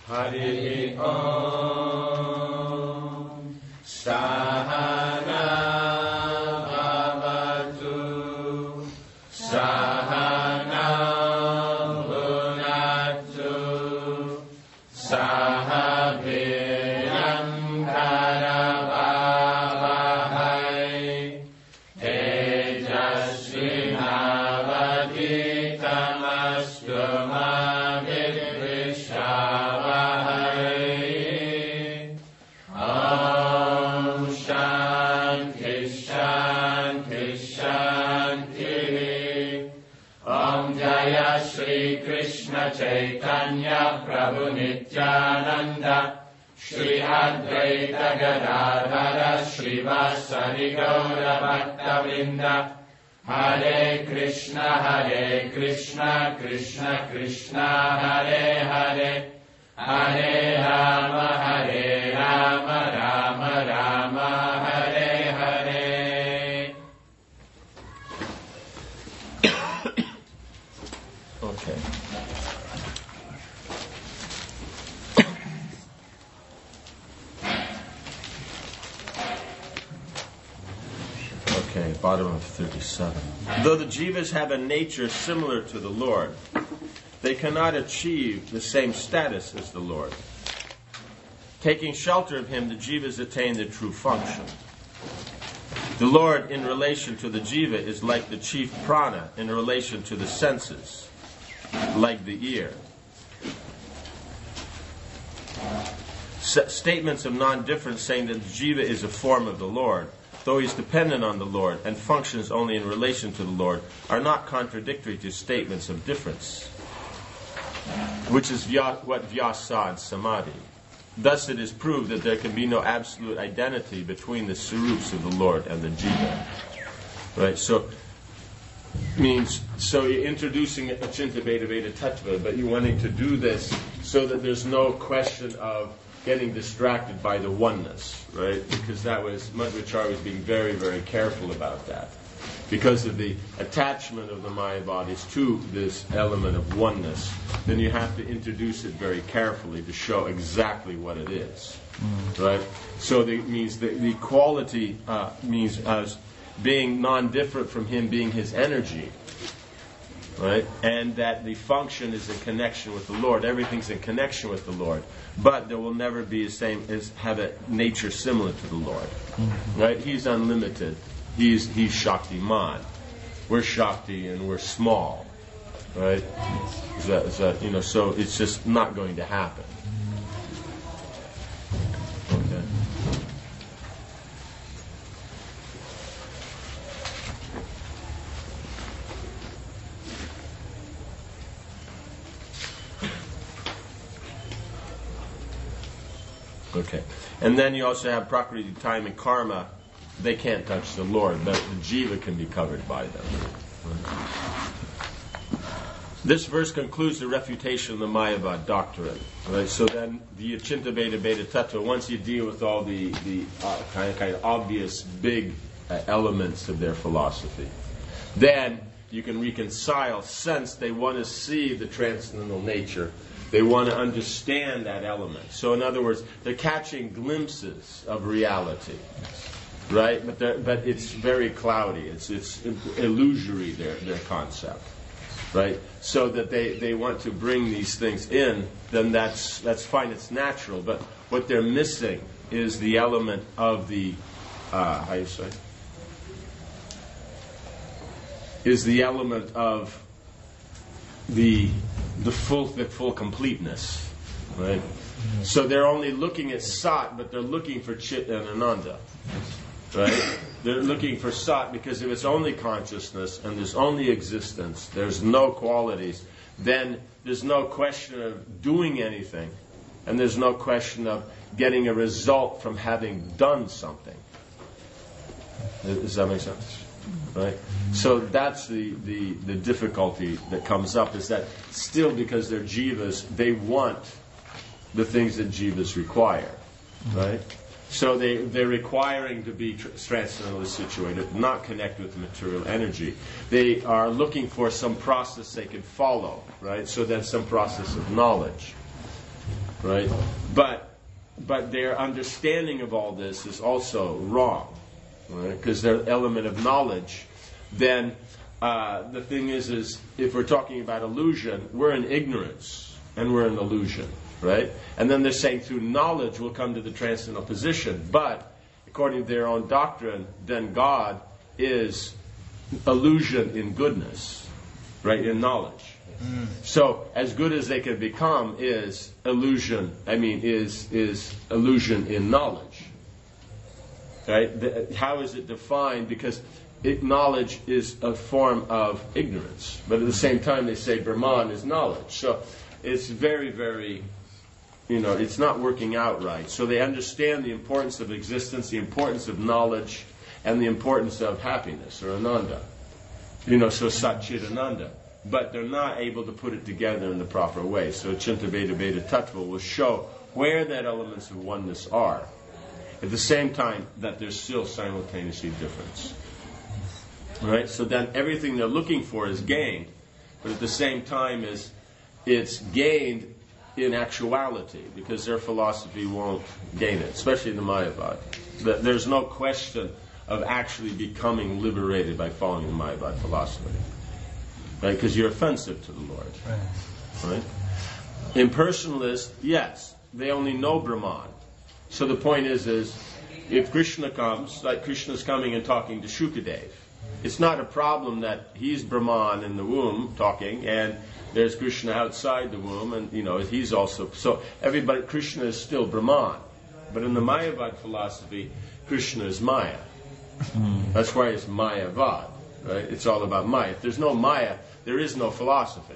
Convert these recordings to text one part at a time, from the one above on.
Hari Om. Sahana Bhavatu. Sahana Bhunatu. Sahabhiram Karavavahai. Tejasvinavaditamastu ma vidvishavahai. Om Shanti Shanti Shanti. Om Jaya Shri Krishna Chaitanya Prabhu Nityananda Shri Advaita Gadadhara Srivasadi Gaura Bhakta Vrinda. Hare Krishna Krishna Krishna Hare Hare, Hare Rama Rama Rama Hare Hare. Okay. Okay, bottom of 37. Though the jivas have a nature similar to the Lord, they cannot achieve the same status as the Lord. Taking shelter of Him, the jivas attain their true function. The Lord, in relation to the jiva, is like the chief prana in relation to the senses, like the ear. Statements of non-difference saying that the jiva is a form of the Lord, though he is dependent on the Lord and functions only in relation to the Lord, are not contradictory to statements of difference, which is what Vyasa saw in Samadhi. Thus it is proved that there can be no absolute identity between the sarups of the Lord and the jiva. Right? So you're introducing Achintya Bheda Bheda Tattva, but you're wanting to do this so that there's no question of getting distracted by the oneness, right? Because that was, Madhvacharya was being very, very careful about that. Because of the attachment of the Maya bodies to this element of oneness, then you have to introduce it very carefully to show exactly what it is, right? So it means the quality means as being non-different from Him being His energy, right? And that the function is in connection with the Lord. Everything's in connection with the Lord. But there will never be the same as have a nature similar to the Lord. Right? He's unlimited. He's Shaktiman. We're Shakti and we're small. Right? So it's just not going to happen. Okay. Okay. And then you also have Prakriti, time, and karma. They can't touch the Lord, but the jiva can be covered by them. This verse concludes the refutation of the Mayavad doctrine. Right? So then the Achintya Bheda Bheda Tattva, once you deal with all the kind of obvious big elements of their philosophy, then you can reconcile, since they want to see the transcendental nature. They want to understand that element. So in other words, they're catching glimpses of reality, right? But it's very cloudy. It's illusory, their concept, right? So that they want to bring these things in, then that's fine. It's natural. But what they're missing is the element of the how you say? Is the element of the full completeness, right? So they're only looking at Sat, but they're looking for Chit and Ananda, right? They're looking for Sat because if it's only consciousness and there's only existence, there's no qualities, then there's no question of doing anything, and there's no question of getting a result from having done something. Does that make sense? Right? So that's the difficulty that comes up, is that still, because they're jivas, they want the things that jivas require. Right? So they're requiring to be transcendently situated, not connect with the material energy. They are looking for some process they can follow, right? So that's some process of knowledge. right? But their understanding of all this is also wrong, right? Because their element of knowledge, then the thing is if we're talking about illusion, we're in ignorance and we're in illusion, right? And then they're saying through knowledge we'll come to the transcendental position, but according to their own doctrine, then God is illusion in goodness, right? In knowledge. So as good as they can become is illusion. Is illusion in knowledge, right? How is it defined? Because knowledge is a form of ignorance, but at the same time they say Brahman is knowledge. So it's very, very, it's not working out right. So they understand the importance of existence, the importance of knowledge, and the importance of happiness or Ananda. So Sat Chit Ananda. But they're not able to put it together in the proper way. So Achinta Veda Veda Tattva will show where that elements of oneness are. At the same time that there's still simultaneously difference. Right? So then everything they're looking for is gained, but at the same time it's gained in actuality, because their philosophy won't gain it, especially the Mayavad. There's no question of actually becoming liberated by following the Mayavad philosophy. Right? Because you're offensive to the Lord. Right? Impersonalists, yes, they only know Brahman. So the point is if Krishna comes, like Krishna's coming and talking to Shukadev, it's not a problem that he's Brahman in the womb talking, and there's Krishna outside the womb, and he's also, so everybody, Krishna is still Brahman. But in the Mayavad philosophy, Krishna is Maya. That's why it's Mayavad. Right? It's all about Maya. If there's no Maya, there is no philosophy.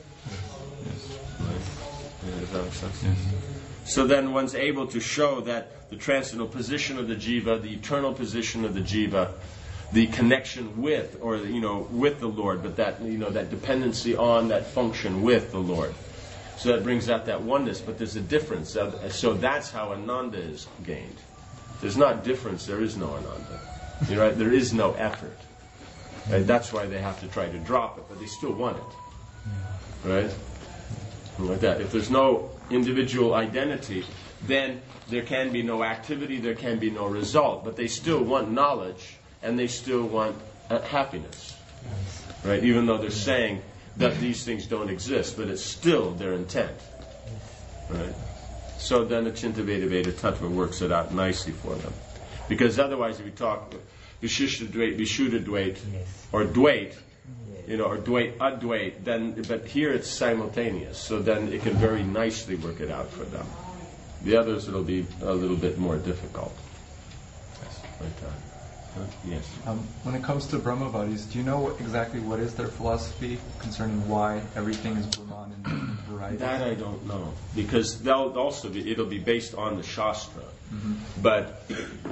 Right? Does that make sense? Yes. So then one's able to show that the transcendental position of the jiva, the eternal position of the jiva, the connection with, or with the Lord, but that that dependency on, that function with the Lord. So that brings out that oneness, but there's a difference. So that's how Ananda is gained. There's not difference, there is no Ananda. Right? There is no effort. Right? That's why they have to try to drop it, but they still want it. Right? Like that. If there's no individual identity, then there can be no activity, there can be no result. But they still want knowledge, and they still want happiness. Right? Even though they're saying that these things don't exist, but it's still their intent. Right? So then Achinta Veda Veda Tattva works it out nicely for them. Because otherwise, if you talk Vishishta Dvait, Vishuddha Dvait, or Dvait, or Dvait, Advait, then, but here it's simultaneous, so then it can very nicely work it out for them. The others, it'll be a little bit more difficult. Yes. When it comes to Brahmavadis, do you know exactly what is their philosophy concerning why everything is Brahman and variety? That I don't know, because it'll be based on the Shastra. Mm-hmm. But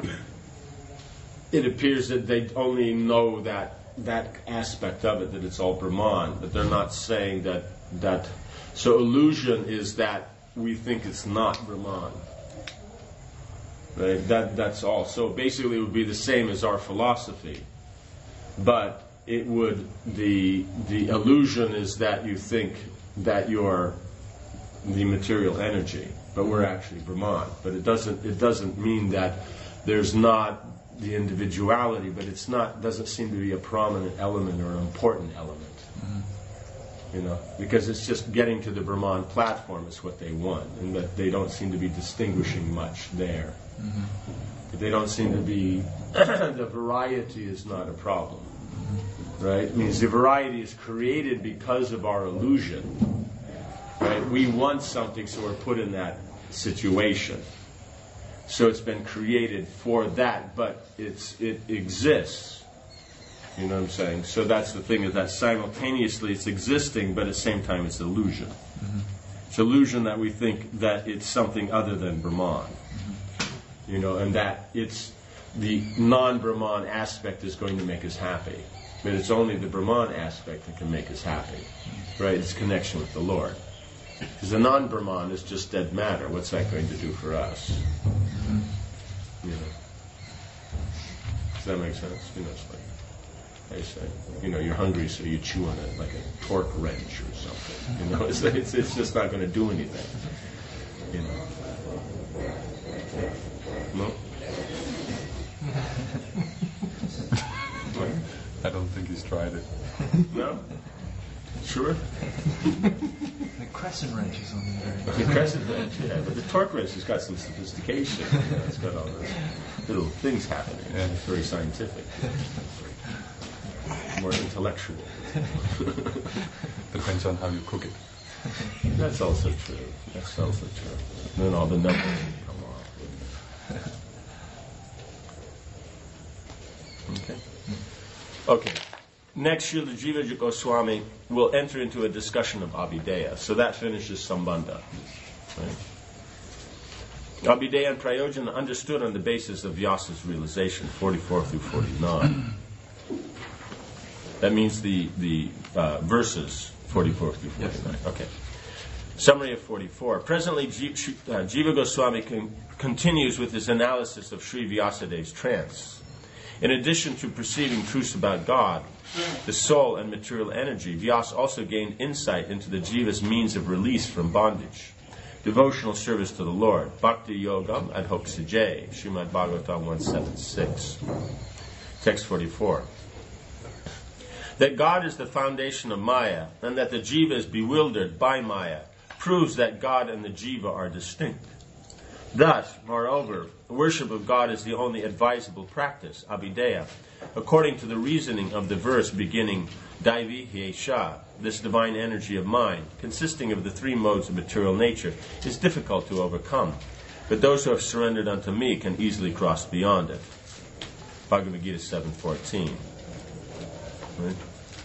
it appears that they only know that aspect of it, that it's all Brahman, but they're not saying that. So illusion is that we think it's not Brahman. Right? That's all. So basically it would be the same as our philosophy. But it would, the illusion is that you think that you're the material energy, but we're actually Brahman. But it doesn't mean that there's not the individuality, but doesn't seem to be a prominent element or an important element. Because it's just getting to the Brahman platform is what they want, and that they don't seem to be distinguishing much there. But they don't seem to be, the variety is not a problem. Right? It means the variety is created because of our illusion. Right? We want something, so we're put in that situation. So it's been created for that, but it exists. You know what I'm saying? So that's the thing, is that simultaneously it's existing, but at the same time it's illusion. It's illusion that we think that it's something other than Brahman. And that it's the non-Brahman aspect is going to make us happy. But it's only the Brahman aspect that can make us happy. Right? It's connection with the Lord. Because the non-Brahman is just dead matter. What's that going to do for us? Does that make sense? It's like I say, you're hungry, so you chew on it like a torque wrench or something. It's just not going to do anything. he's tried it. No? Sure? The crescent wrench is on there. The crescent wrench, yeah. But the torque wrench has got some sophistication. You know, it's got all those little things happening. Yeah. It's very scientific. More intellectual. Depends on how you cook it. That's also true. That's also true. And then all the numbers come off. Okay. Okay. Next, Srila Jiva Goswami will enter into a discussion of Abhideya. So that finishes Sambandha. Right? Abhideya and Prayojana understood on the basis of Vyasa's realization, 44 through 49. That means the verses 44 through 49. Yes. Okay. Summary of 44. Presently, Jiva Goswami continues with his analysis of Sri Vyasadev's trance. In addition to perceiving truths about God, the soul and material energy, Vyasa also gained insight into the Jiva's means of release from bondage. Devotional service to the Lord, Bhakti Yogam Adhoksajay, Srimad Bhagavatam 176. Text 44. That God is the foundation of Maya, and that the Jiva is bewildered by Maya, proves that God and the Jiva are distinct. Thus, moreover, worship of God is the only advisable practice, Abhideya, according to the reasoning of the verse beginning, Daivi Hyesha, this divine energy of mind, consisting of the three modes of material nature, is difficult to overcome. But those who have surrendered unto me can easily cross beyond it. Bhagavad Gita 7:14. Right?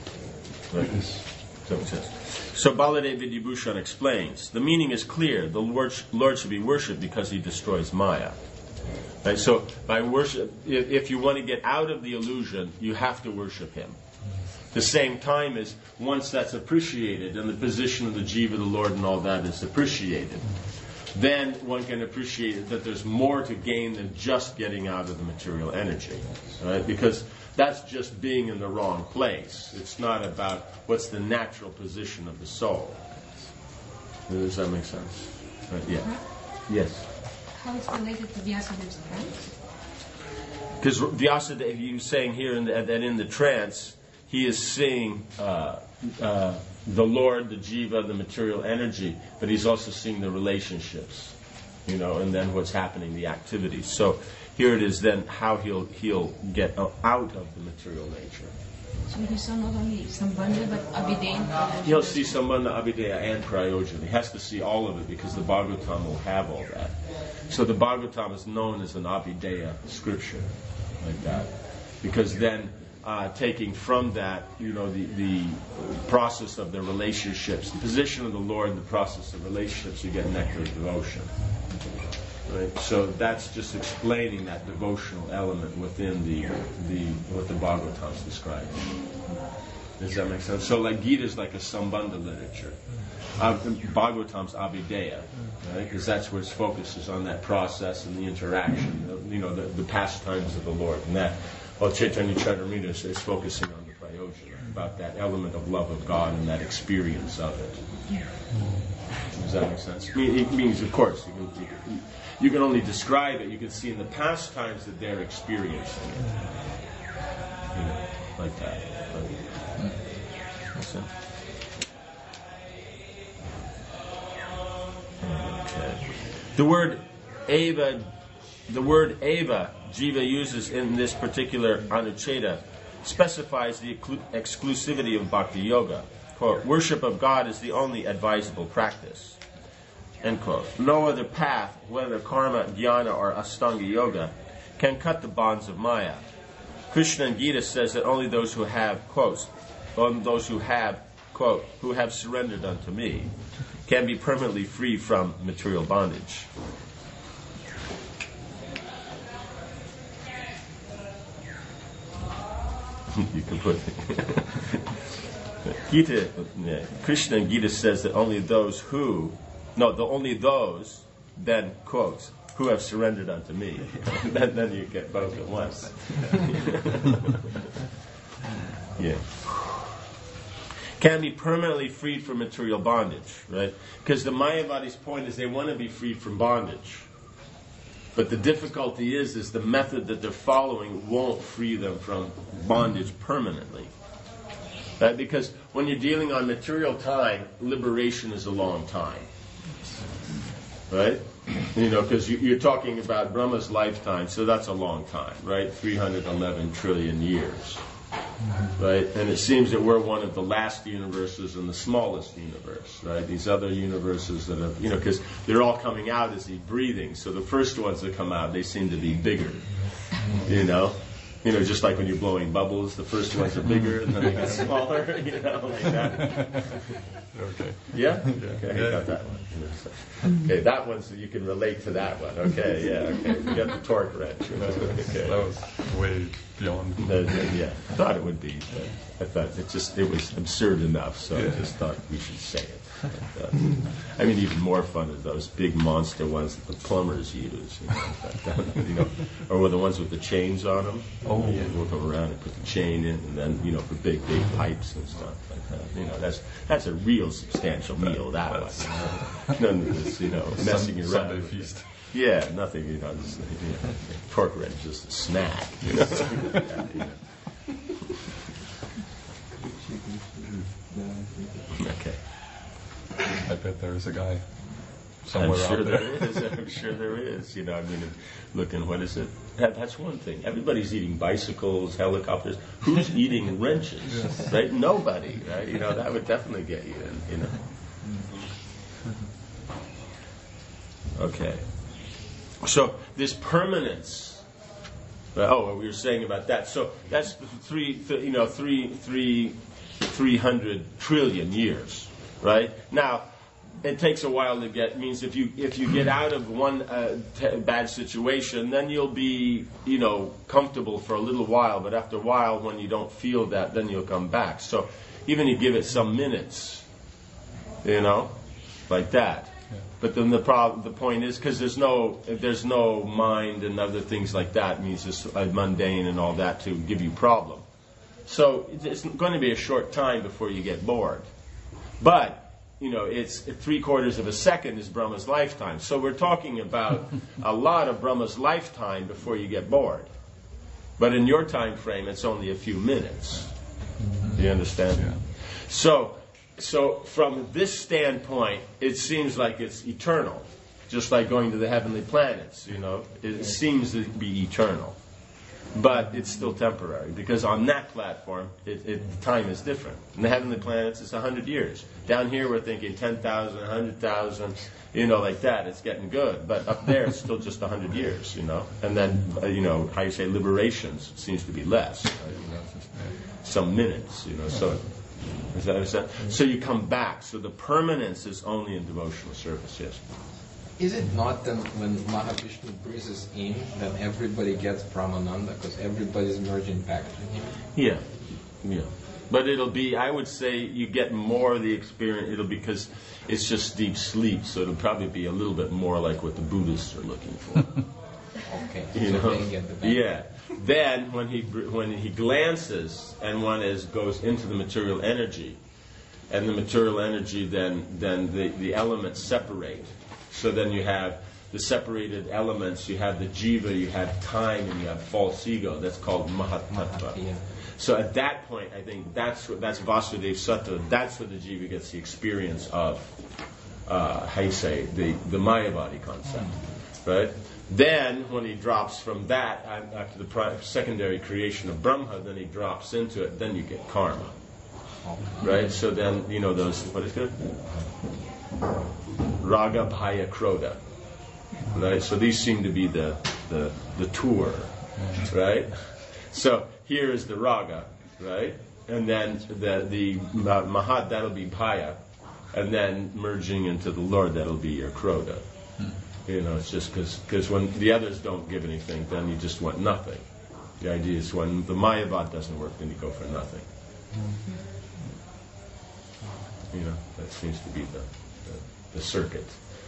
Right. So it says. So Baladev Vidyabhushan explains, the meaning is clear. The Lord should be worshipped because he destroys Maya. Right? So by worship, if you want to get out of the illusion, you have to worship him. The same time as once that's appreciated and the position of the Jiva, the Lord and all that is appreciated, then one can appreciate that there's more to gain than just getting out of the material energy. Right? Because that's just being in the wrong place. It's not about what's the natural position of the soul. Does that make sense? Right? Yeah. Yes. How it's related to Vyasadev's trance? Because Vyasadeva, he's saying here that in the trance, he is seeing the Lord, the Jiva, the material energy, but he's also seeing the relationships, and then what's happening, the activities. So here it is then how he'll get out of the material nature. So he saw not only Sambandha but Abhideya. He'll see Sambandha, Abhideya, and Prayojana. He has to see all of it because the Bhagavatam will have all that. So the Bhagavatam is known as an Abhideya scripture, like that. Because then, taking from that, the process of the relationships, the position of the Lord, the process of relationships, you get nectar of devotion. Right? So that's just explaining that devotional element within what the Bhagavatam is describing. Does that make sense? So like Gita is like a Sambandha literature. Bhagavatam's Abhideya, right? Because that's where its focus is on that process and the interaction, the pastimes of the Lord. And that, while Chaitanya Charitamrita is focusing on the Prayojana, about that element of love of God and that experience of it. Does that make sense? It means, of course, you can only describe it. You can see in the pastimes that they're experiencing it. Like that. Makes sense? Okay. The word eva, Jiva uses in this particular Anucheda, specifies the exclusivity of Bhakti Yoga. Quote, worship of God is the only advisable practice. End quote. No other path, whether karma, jnana, or astanga yoga, can cut the bonds of Maya. Krishna in Gita says that only those who have, quote, who have surrendered unto me, can be permanently free from material bondage. You can put Gita. Krishna in Gita says that only those then quotes who have surrendered unto me. then you get both at once. Yeah. Can be permanently freed from material bondage, right? Because the Mayavadi's point is they want to be freed from bondage. But the difficulty is the method that they're following won't free them from bondage permanently. Right? Because when you're dealing on material time, liberation is a long time. Right? Because you're talking about Brahma's lifetime, so that's a long time, right? 311 trillion years. Right? And it seems that we're one of the last universes and the smallest universe, right? These other universes that have, because they're all coming out as he's breathing. So the first ones that come out, they seem to be bigger, just like when you're blowing bubbles, the first ones are bigger and then they get smaller, like that. Okay. Yeah? Okay, you got that one. Okay, that one, so you can relate to that one. Okay, yeah, okay. You got the torque wrench. Okay. That was way beyond. Yeah, I thought it would be. But I thought it was absurd enough, so I just thought we should say it. Even more fun is those big monster ones that the plumbers use, or the ones with the chains on them. Oh, yeah, we'll go around and put the chain in, and then for big pipes and stuff like that. That's a real substantial meal. That one, none of this, messing around. Sunday feast. Yeah, nothing. Just, torque wrench, just a snack. Okay. I bet there's a guy somewhere out there. I'm sure there is. Looking, what is it? That's one thing. Everybody's eating bicycles, helicopters. Who's eating wrenches? Yes. Right? Nobody. Right? That would definitely get you in. Okay. So this permanence. We were saying about that. So that's 300 trillion years. Right? Now, it takes a while to get. Means if you get out of one bad situation, then you'll be comfortable for a little while. But after a while, when you don't feel that, then you'll come back. So even you give it some minutes, like that. Yeah. But then the point is because there's no mind and other things like that. Means it's mundane and all that to give you problem. So it's going to be a short time before you get bored. But, it's 3/4 of a second is Brahma's lifetime. So we're talking about a lot of Brahma's lifetime before you get bored. But in your time frame, it's only a few minutes. Do you understand? Yeah. So from this standpoint, it seems like it's eternal. Just like going to the heavenly planets, It seems to be eternal. But it's still temporary, because on that platform, time is different. In the heavenly planets, it's 100 years. Down here, we're thinking 10,000, 100,000, like that. It's getting good. But up there, it's still just 100 years, And then, how you say, liberations seems to be less. Some minutes, So, is that understand? So you come back. So the permanence is only in devotional service, yes. Is it not then when Mahavishnu breathes in, then everybody gets Brahmananda because everybody's merging back to him? Yeah. But it'll be, I would say, you get more of the experience. It'll be because it's just deep sleep, so it'll probably be a little bit more like what the Buddhists are looking for. Okay. So they get the benefit. Yeah. Then when he glances and goes into the material energy, and the material energy then the elements separate. So then you have the separated elements, you have the jiva, you have time, and you have false ego. That's called Mahatattva. Yeah. So at that point, I think that's Vasudeva Sattva. That's where the jiva gets the experience of, the Mayavadi concept, right? Then, when he drops from that, after the secondary creation of Brahma, then he drops into it, then you get karma. Right? So then, those, what is it? Raga, Bhaya, Krodha. Right? So these seem to be the tour. Right? So here is the Raga, right? And then the Mahat, that'll be Bhaya. And then merging into the Lord, that'll be your Krodha. It's just because when the others don't give anything, then you just want nothing. The idea is when the Mayavad doesn't work, then you go for nothing. That seems to be the circuit.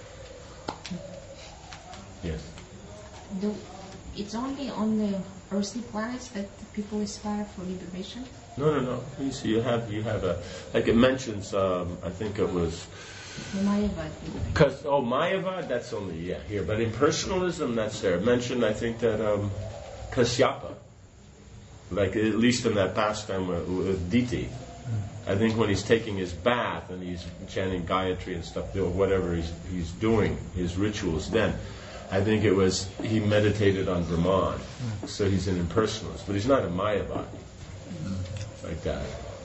Yes. It's only on the earthly planets that the people aspire for liberation? No. You see, you have a, like it mentions, I think it was, The Mayavad. Mayavad, that's only, here. But in personalism, that's there. Mentioned, I think, that Kasyapa, like at least in that pastime with Diti, I think when he's taking his bath and he's chanting Gayatri and stuff, or whatever he's doing, his rituals, then I think it was he meditated on Brahman. So he's an impersonalist, but he's not a Mayavadi like that.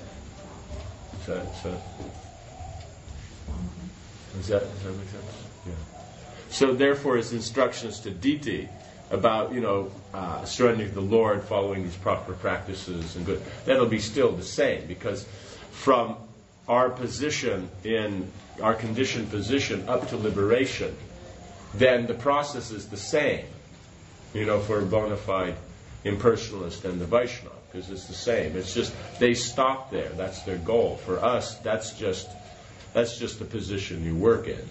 Does that make sense? Yeah. So therefore, his instructions to Diti about surrendering to the Lord, following these proper practices and good, that'll be still the same, because from our position in our conditioned position up to liberation, then the process is the same, for a bona fide impersonalist and the Vaishnava, because it's the same. It's just they stop there. That's their goal. For us, that's just the position you work in.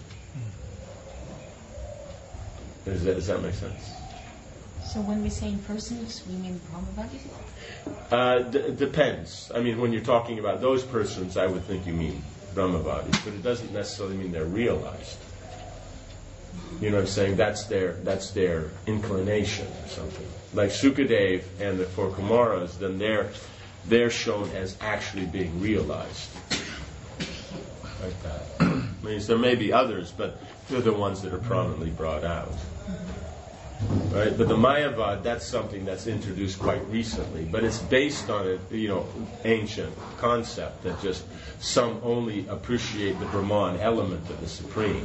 Does that make sense? So when we say impersonalists, we mean Brahmavadis? Depends. I mean, when you're talking about those persons, I would think you mean Brahmavadis, but it doesn't necessarily mean they're realized. You know what I'm saying? That's their inclination or something. Like Sukadev and the four Kumaras, then they're shown as actually being realized. Like that. I mean, there may be others, but they're the ones that are prominently brought out. Right? But the Mayavad, that's something that's introduced quite recently, but it's based on a ancient concept that just some only appreciate the Brahman element of the Supreme.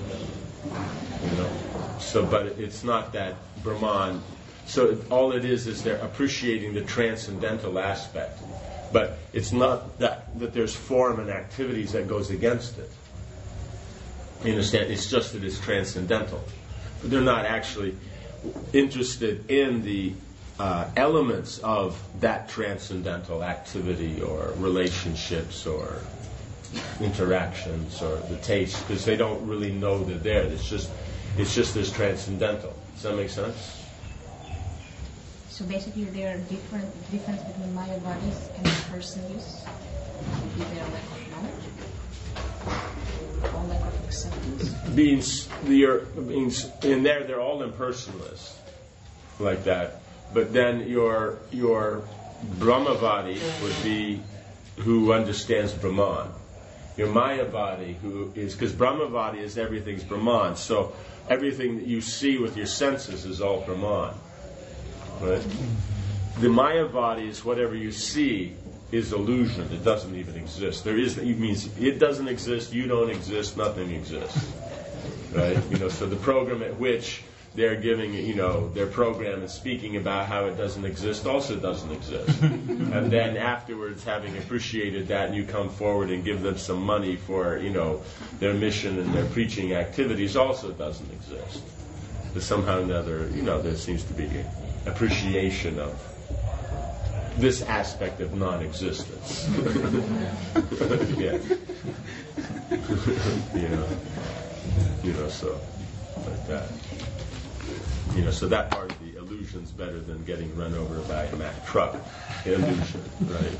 So, but it's not that Brahman. So all it is they're appreciating the transcendental aspect, but it's not that there's form and activities that goes against it. You understand? It's just that it's transcendental. But they're not actually interested in the elements of that transcendental activity or relationships or interactions or the taste, because they don't really know they're there. It's just this transcendental. Does that make sense? So basically, there are difference between Mayavadis and impersonalists. Would be their lack of knowledge or lack of acceptance. Beings in there, they're all impersonalists, like that. But then your Brahmavadi would be who understands Brahman. Your Mayavadi, who is, because Brahmavadi is everything's Brahman, so everything that you see with your senses is all Brahman. Right? The Mayavadi is whatever you see is illusion. It doesn't even exist. It means it doesn't exist, you don't exist, nothing exists. Right? So the program at which they're giving, their program is speaking about how it doesn't exist also doesn't exist. And then afterwards, having appreciated that, you come forward and give them some money for, their mission and their preaching activities also doesn't exist. But somehow or another, there seems to be appreciation of this aspect of non-existence. Yeah. So like that. So that part of the illusion's better than getting run over by a Mack truck. Illusion, right?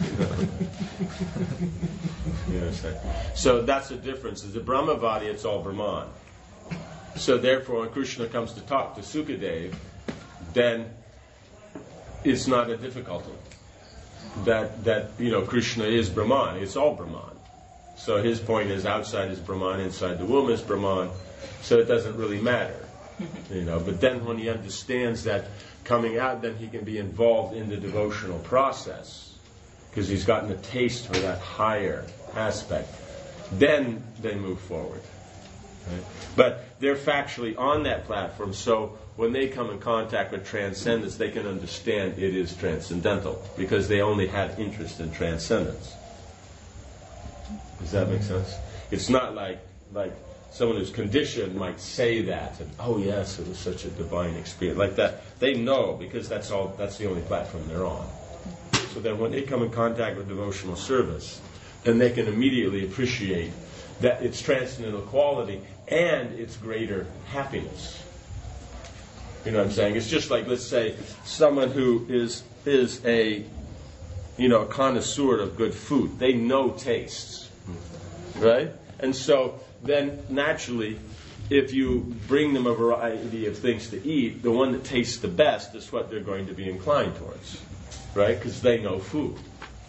You understand? So that's the difference. Is the Brahmavadi, it's all Brahman. So therefore, when Krishna comes to talk to Sukadev, then it's not a difficulty. That Krishna is Brahman. It's all Brahman. So his point is, outside is Brahman, inside the womb is Brahman. So it doesn't really matter. But then when he understands that coming out, then he can be involved in the devotional process, because he's gotten a taste for that higher aspect. Then they move forward. Right? But they're factually on that platform, so when they come in contact with transcendence, they can understand it is transcendental, because they only had interest in transcendence. Does that make sense? It's not like someone who's conditioned might say that, and oh yes, it was such a divine experience, like that. They know, because that's the only platform they're on. So then when they come in contact with devotional service, then they can immediately appreciate that its transcendental quality and its greater happiness. You know what I'm saying? It's just like, let's say, someone who is a connoisseur of good food. They know tastes, right? And so then naturally, if you bring them a variety of things to eat, the one that tastes the best is what they're going to be inclined towards, right? Because they know food.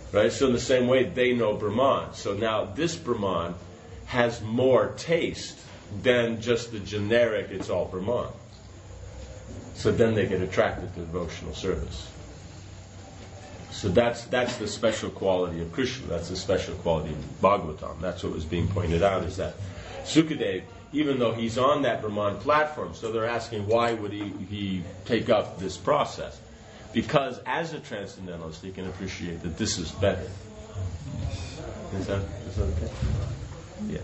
Right? So in the same way, they know Brahman. So now this Brahman has more taste than just the generic, it's all Brahman. So then they get attracted to devotional service. So that's the special quality of Krishna. That's the special quality of Bhagavatam. That's what was being pointed out, is that Sukadeva, even though he's on that Brahman platform, so they're asking why would he take up this process? Because as a transcendentalist, he can appreciate that this is better. Is that okay? Yeah.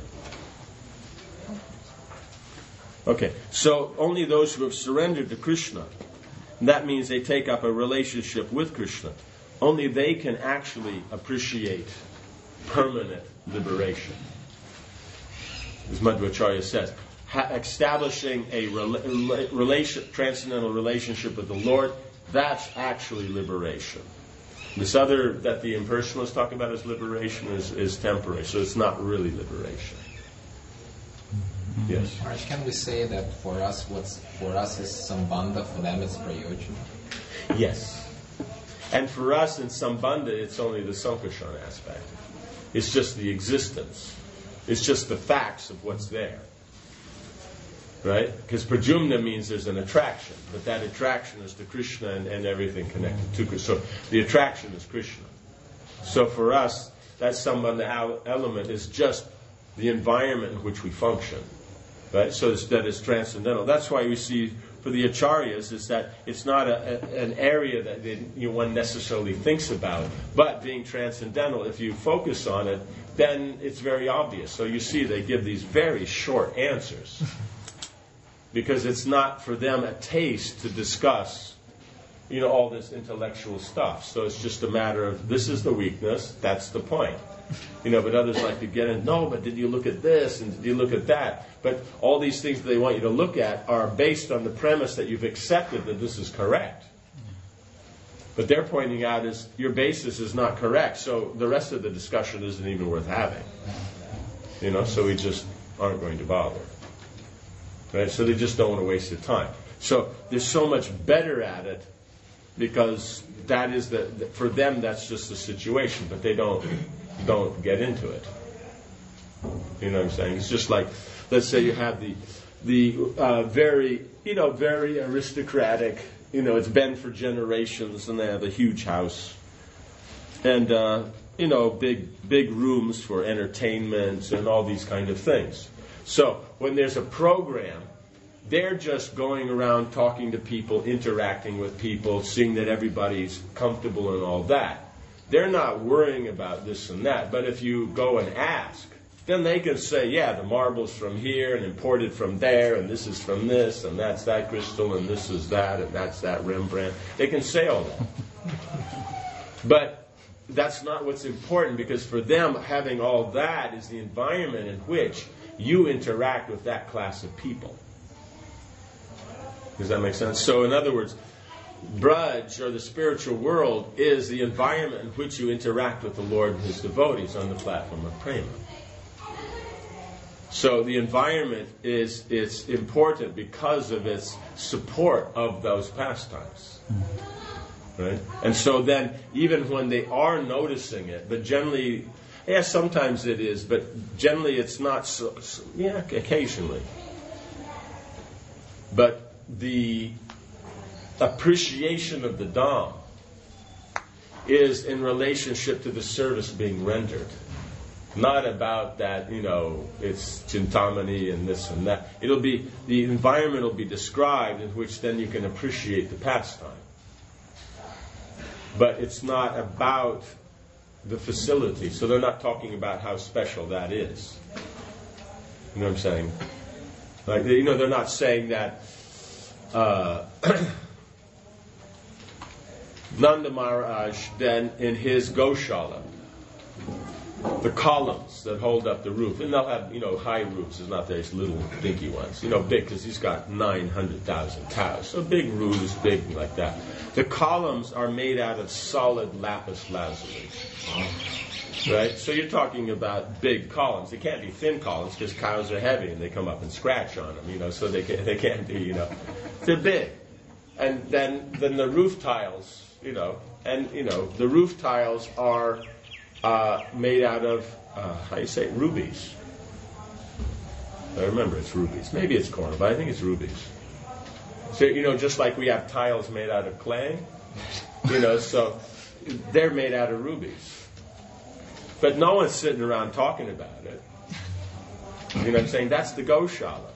Okay, so only those who have surrendered to Krishna, and that means they take up a relationship with Krishna, only they can actually appreciate permanent liberation. As Madhvacharya says, establishing a transcendental relationship with the Lord, that's actually liberation. This other that the impersonalists talk about as liberation is temporary, so it's not really liberation. Yes. Maharaj, can we say that for us is Sambandha, for them it's Prayojana? Yes. And for us in Sambandha, it's only the Sankarshan aspect. It's just the existence. It's just the facts of what's there. Right? Because Prajumna means there's an attraction, but that attraction is to Krishna and everything connected to Krishna. So the attraction is Krishna. So for us, that Sambandha element is just the environment in which we function. Right? So that is transcendental. That's why we see for the acharyas is that it's not an area that one necessarily thinks about, but being transcendental, if you focus on it, then it's very obvious. So you see they give these very short answers because it's not for them a taste to discuss all this intellectual stuff. So it's just a matter of, this is the weakness, that's the point. But others like to get in, no, but did you look at this and did you look at that? But all these things that they want you to look at are based on the premise that you've accepted that this is correct. But they're pointing out is your basis is not correct, so the rest of the discussion isn't even worth having. So we just aren't going to bother. Right? So they just don't want to waste their time. So they're so much better at it because that is for them that's just the situation, but they don't get into it. You know what I'm saying? It's just like, let's say you have the very aristocratic, it's been for generations, and they have a huge house, and big rooms for entertainment and all these kind of things. So when there's a program, they're just going around talking to people, interacting with people, seeing that everybody's comfortable and all that. They're not worrying about this and that. But if you go and ask, then they can say, yeah, the marble's from here and imported from there, and this is from this, and that's that crystal, and this is that, and that's that Rembrandt. They can say all that. But that's not what's important, because for them, having all that is the environment in which you interact with that class of people. Does that make sense? So in other words, Braj, or the spiritual world, is the environment in which you interact with the Lord and His devotees on the platform of prema. So the environment it's important because of its support of those pastimes. Right? And so then, even when they are noticing it, but generally, sometimes it is, but generally it's not so occasionally. But the appreciation of the Dham is in relationship to the service being rendered. Not about that, it's Chintamani and this and that. The environment will be described in which then you can appreciate the pastime. But it's not about the facility. So they're not talking about how special that is. You know what I'm saying? Like, they're not saying that Nanda Maharaj then in his Goshala, the columns that hold up the roof, and they'll have, high roofs, it's not these little dinky ones, big, because he's got 900,000 cows, so big roofs, big like that. The columns are made out of solid lapis lazuli, right? So you're talking about big columns. They can't be thin columns because cows are heavy and they come up and scratch on them, so they can't be, they're big. And then the roof tiles, And, the roof tiles are made out of, how do you say it? Rubies. I remember it's rubies. Maybe it's coral, but I think it's rubies. So, just like we have tiles made out of clay, so they're made out of rubies. But no one's sitting around talking about it. You know what I'm saying? That's the Goshala.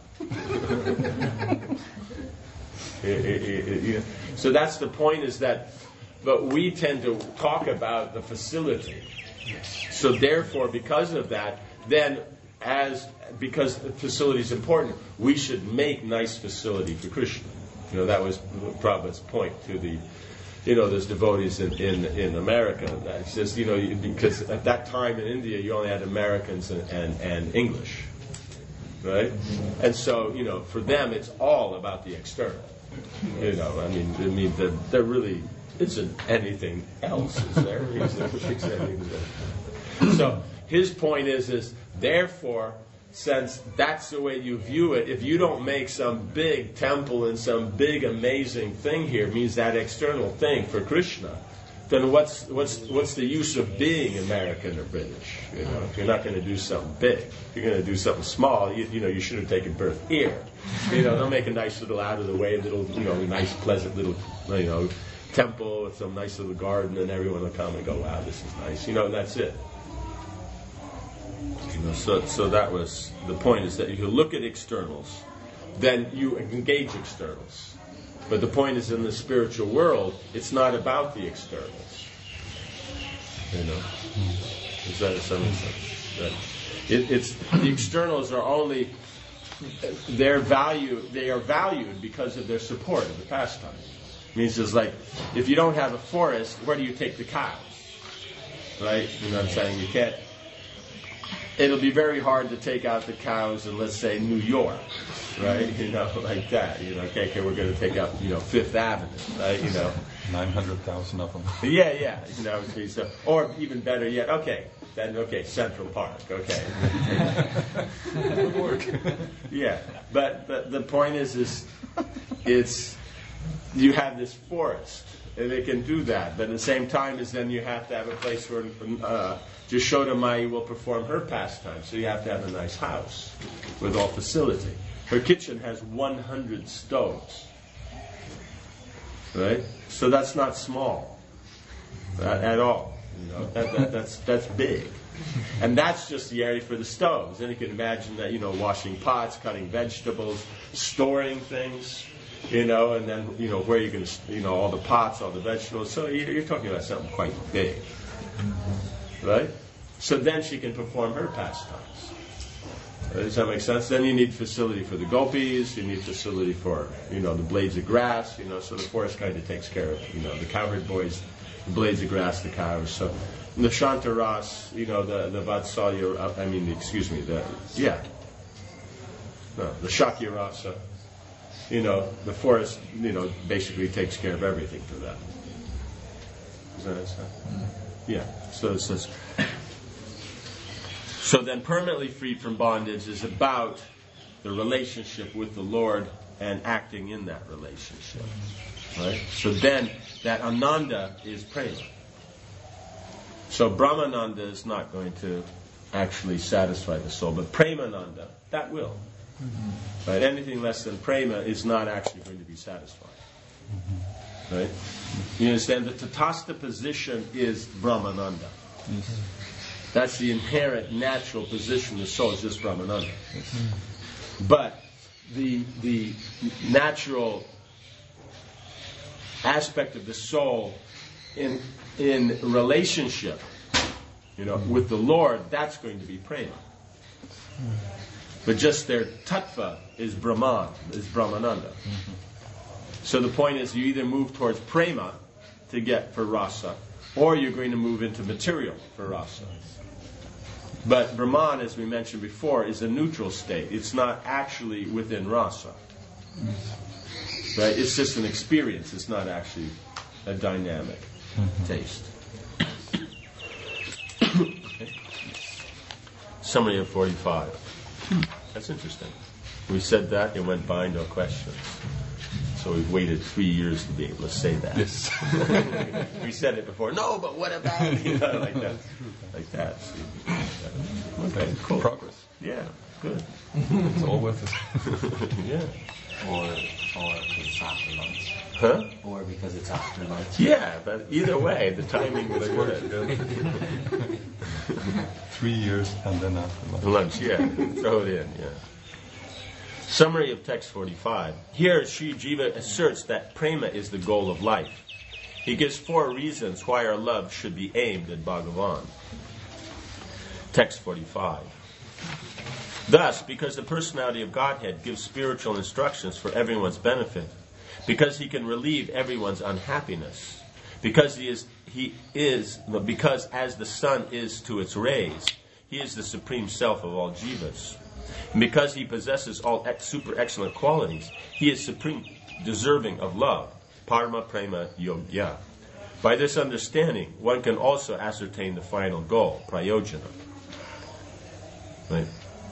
So that's the point, is that, but we tend to talk about the facility. So therefore, because of that, then because the facility is important, we should make nice facility for Krishna. That was Prabhupada's point to the, those devotees in America. That he says, because at that time in India, you only had Americans and English, right? And so, for them, it's all about the external. There really isn't anything else, is there? So his point is therefore, since that's the way you view it, if you don't make some big temple and some big amazing thing here, means that external thing for Krishna, then what's the use of being American or British? If you're not going to do something big, if you're going to do something small, you should have taken birth here. They'll make a nice little out of the way little, nice pleasant little, temple with some nice little garden, and everyone will come and go, wow, this is nice, and that's it. So that was the point, is that if you look at externals, then you engage externals. But the point is, in the spiritual world, it's not about the externals. Is that some sense? Right. It's the externals are only they are valued because of their support of the pastime. It means it's like, if you don't have a forest, where do you take the cows? Right? You know what I'm saying? You can't. It'll be very hard to take out the cows in, let's say, New York, right? Like that. Okay, we're going to take out, Fifth Avenue, right? 900,000 of them. Yeah. So, or even better yet, Central Park, okay. Good work. Yeah, but the point is it's you have this forest, and they can do that. But at the same time, then you have to have a place where Jashoda Maya will perform her pastime. So you have to have a nice house with all facility. Her kitchen has 100 stoves, right? So that's not small at all. That's big. And that's just the area for the stoves. Then you can imagine that, washing pots, cutting vegetables, storing things, and then, where you're going to, all the pots, all the vegetables. So you're talking about something quite big. Right? So then she can perform her pastimes. Does that make sense? Then you need facility for the gopis, you need facility for, the blades of grass, so the forest kind of takes care of, the cowherd boys, the blades of grass, the cows. So the Shantaras, the Vatsalya, the Shakyarasa, the forest, basically takes care of everything for them. Does that make sense? Yeah. So it says, so then permanently freed from bondage is about the relationship with the Lord and acting in that relationship. Right? So then that Ananda is prema. So Brahmananda is not going to actually satisfy the soul, but Premananda, that will. Mm-hmm. Right? Anything less than prema is not actually going to be satisfied. Mm-hmm. Right? You understand? The Tatastha position is Brahmananda. Yes. That's the inherent natural position of the soul, is just Brahmananda. Yes. But the natural aspect of the soul in relationship, with the Lord, that's going to be prema. But just their tattva is Brahman, is Brahmananda. Mm-hmm. So the point is, you either move towards prema to get for rasa, or you're going to move into material for rasa. But Brahman, as we mentioned before, is a neutral state. It's not actually within rasa. Right? It's just an experience. It's not actually a dynamic taste. Okay. Summary of 45. That's interesting. We said that, it went by, no questions. So we've waited 3 years to be able to say that. Yes. We said it before. No, but what about like that? Like that. Okay, cool. Progress. Yeah, good. It's all worth it. Yeah. Or because it's after lunch. Huh? Or because it's after lunch. Yeah, but either way, the timing was good. 3 years and then after lunch. Lunch, yeah. Throw it in, yeah. Summary of text 45. Here, Sri Jiva asserts that prema is the goal of life. He gives 4 reasons why our love should be aimed at Bhagavan. Text 45. Thus, because the personality of Godhead gives spiritual instructions for everyone's benefit, because he can relieve everyone's unhappiness, because because as the sun is to its rays, he is the supreme self of all jivas. And because he possesses all super excellent qualities, he is supreme, deserving of love, parama prema yogya. By this understanding, one can also ascertain the final goal, prayojana. Right?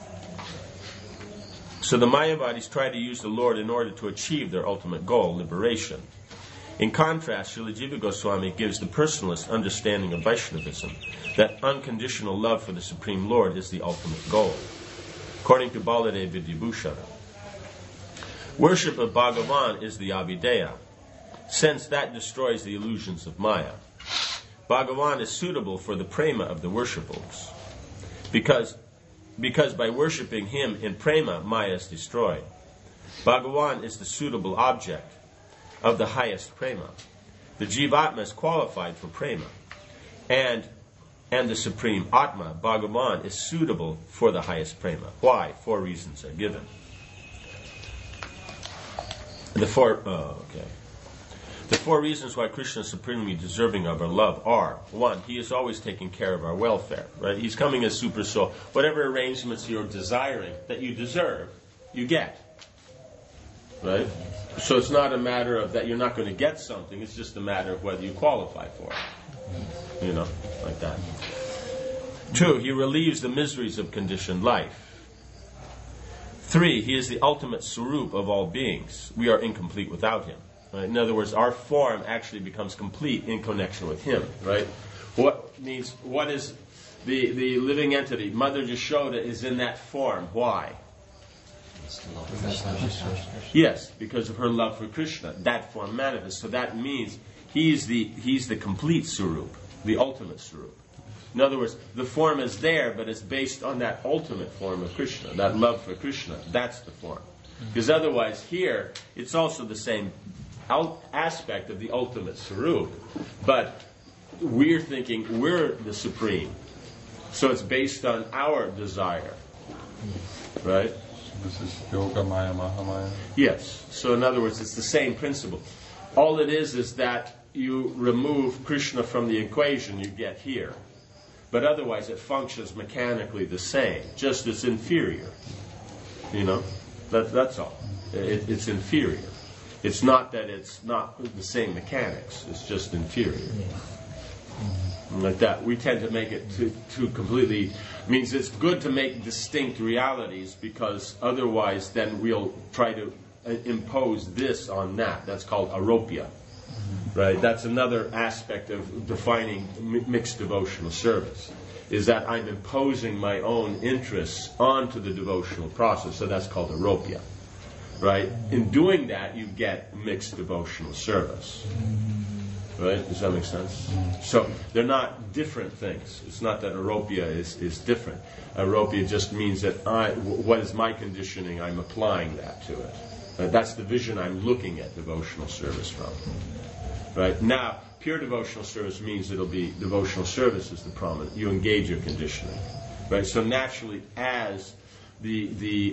So the Mayavadis try to use the Lord in order to achieve their ultimate goal, liberation. In contrast, Srila Jiva Goswami gives the personalist understanding of Vaishnavism, that unconditional love for the Supreme Lord is the ultimate goal. According to Baladev Vidyabhushana, worship of Bhagavan is the Abhideya, since that destroys the illusions of Maya. Bhagavan is suitable for the prema of the worshippers, because by worshipping him in prema, Maya is destroyed. Bhagavan is the suitable object of the highest prema. The Jivatma is qualified for prema, and the Supreme Atma, Bhagavan, is suitable for the highest prema. Why? 4 reasons are given. The 4 reasons why Krishna is supremely deserving of our love are: 1, he is always taking care of our welfare. Right? He's coming as super soul. Whatever arrangements you're desiring that you deserve, you get. Right? So it's not a matter of that you're not going to get something. It's just a matter of whether you qualify for it. You know, like that. 2, he relieves the miseries of conditioned life. 3, he is the ultimate swarup of all beings. We are incomplete without him. Right? In other words, our form actually becomes complete in connection with him. Right? What is the living entity? Mother Yashoda is in that form. Why? Yes, because of her love for Krishna. That form manifests. So that means he's the complete swarup, the ultimate swarup. In other words, the form is there, but it's based on that ultimate form of Krishna, that love for Krishna. That's the form. Because otherwise here, it's also the same aspect of the ultimate swarup, but we're thinking we're the supreme. So it's based on our desire. Right? This is Yoga Maya Mahamaya. Yes. So in other words, it's the same principle. All it is that you remove Krishna from the equation, you get here. But otherwise it functions mechanically the same, just as inferior. You know? That's all. It's inferior. It's not that it's not the same mechanics, it's just inferior. Like that. We tend to make it too completely... means it's good to make distinct realities, because otherwise then we'll try to impose this on that. That's called aropya. Right? That's another aspect of defining mixed devotional service, is that I'm imposing my own interests onto the devotional process. So that's called aropya. Right? In doing that, you get mixed devotional service. Right? Does that make sense? So they're not different things. It's not that aropya is different. Aropya just means that what is my conditioning, I'm applying that to it. That's the vision I'm looking at devotional service from. Right? Now, pure devotional service means it'll be devotional service is the prominent. You engage your conditioning. Right? So naturally, as the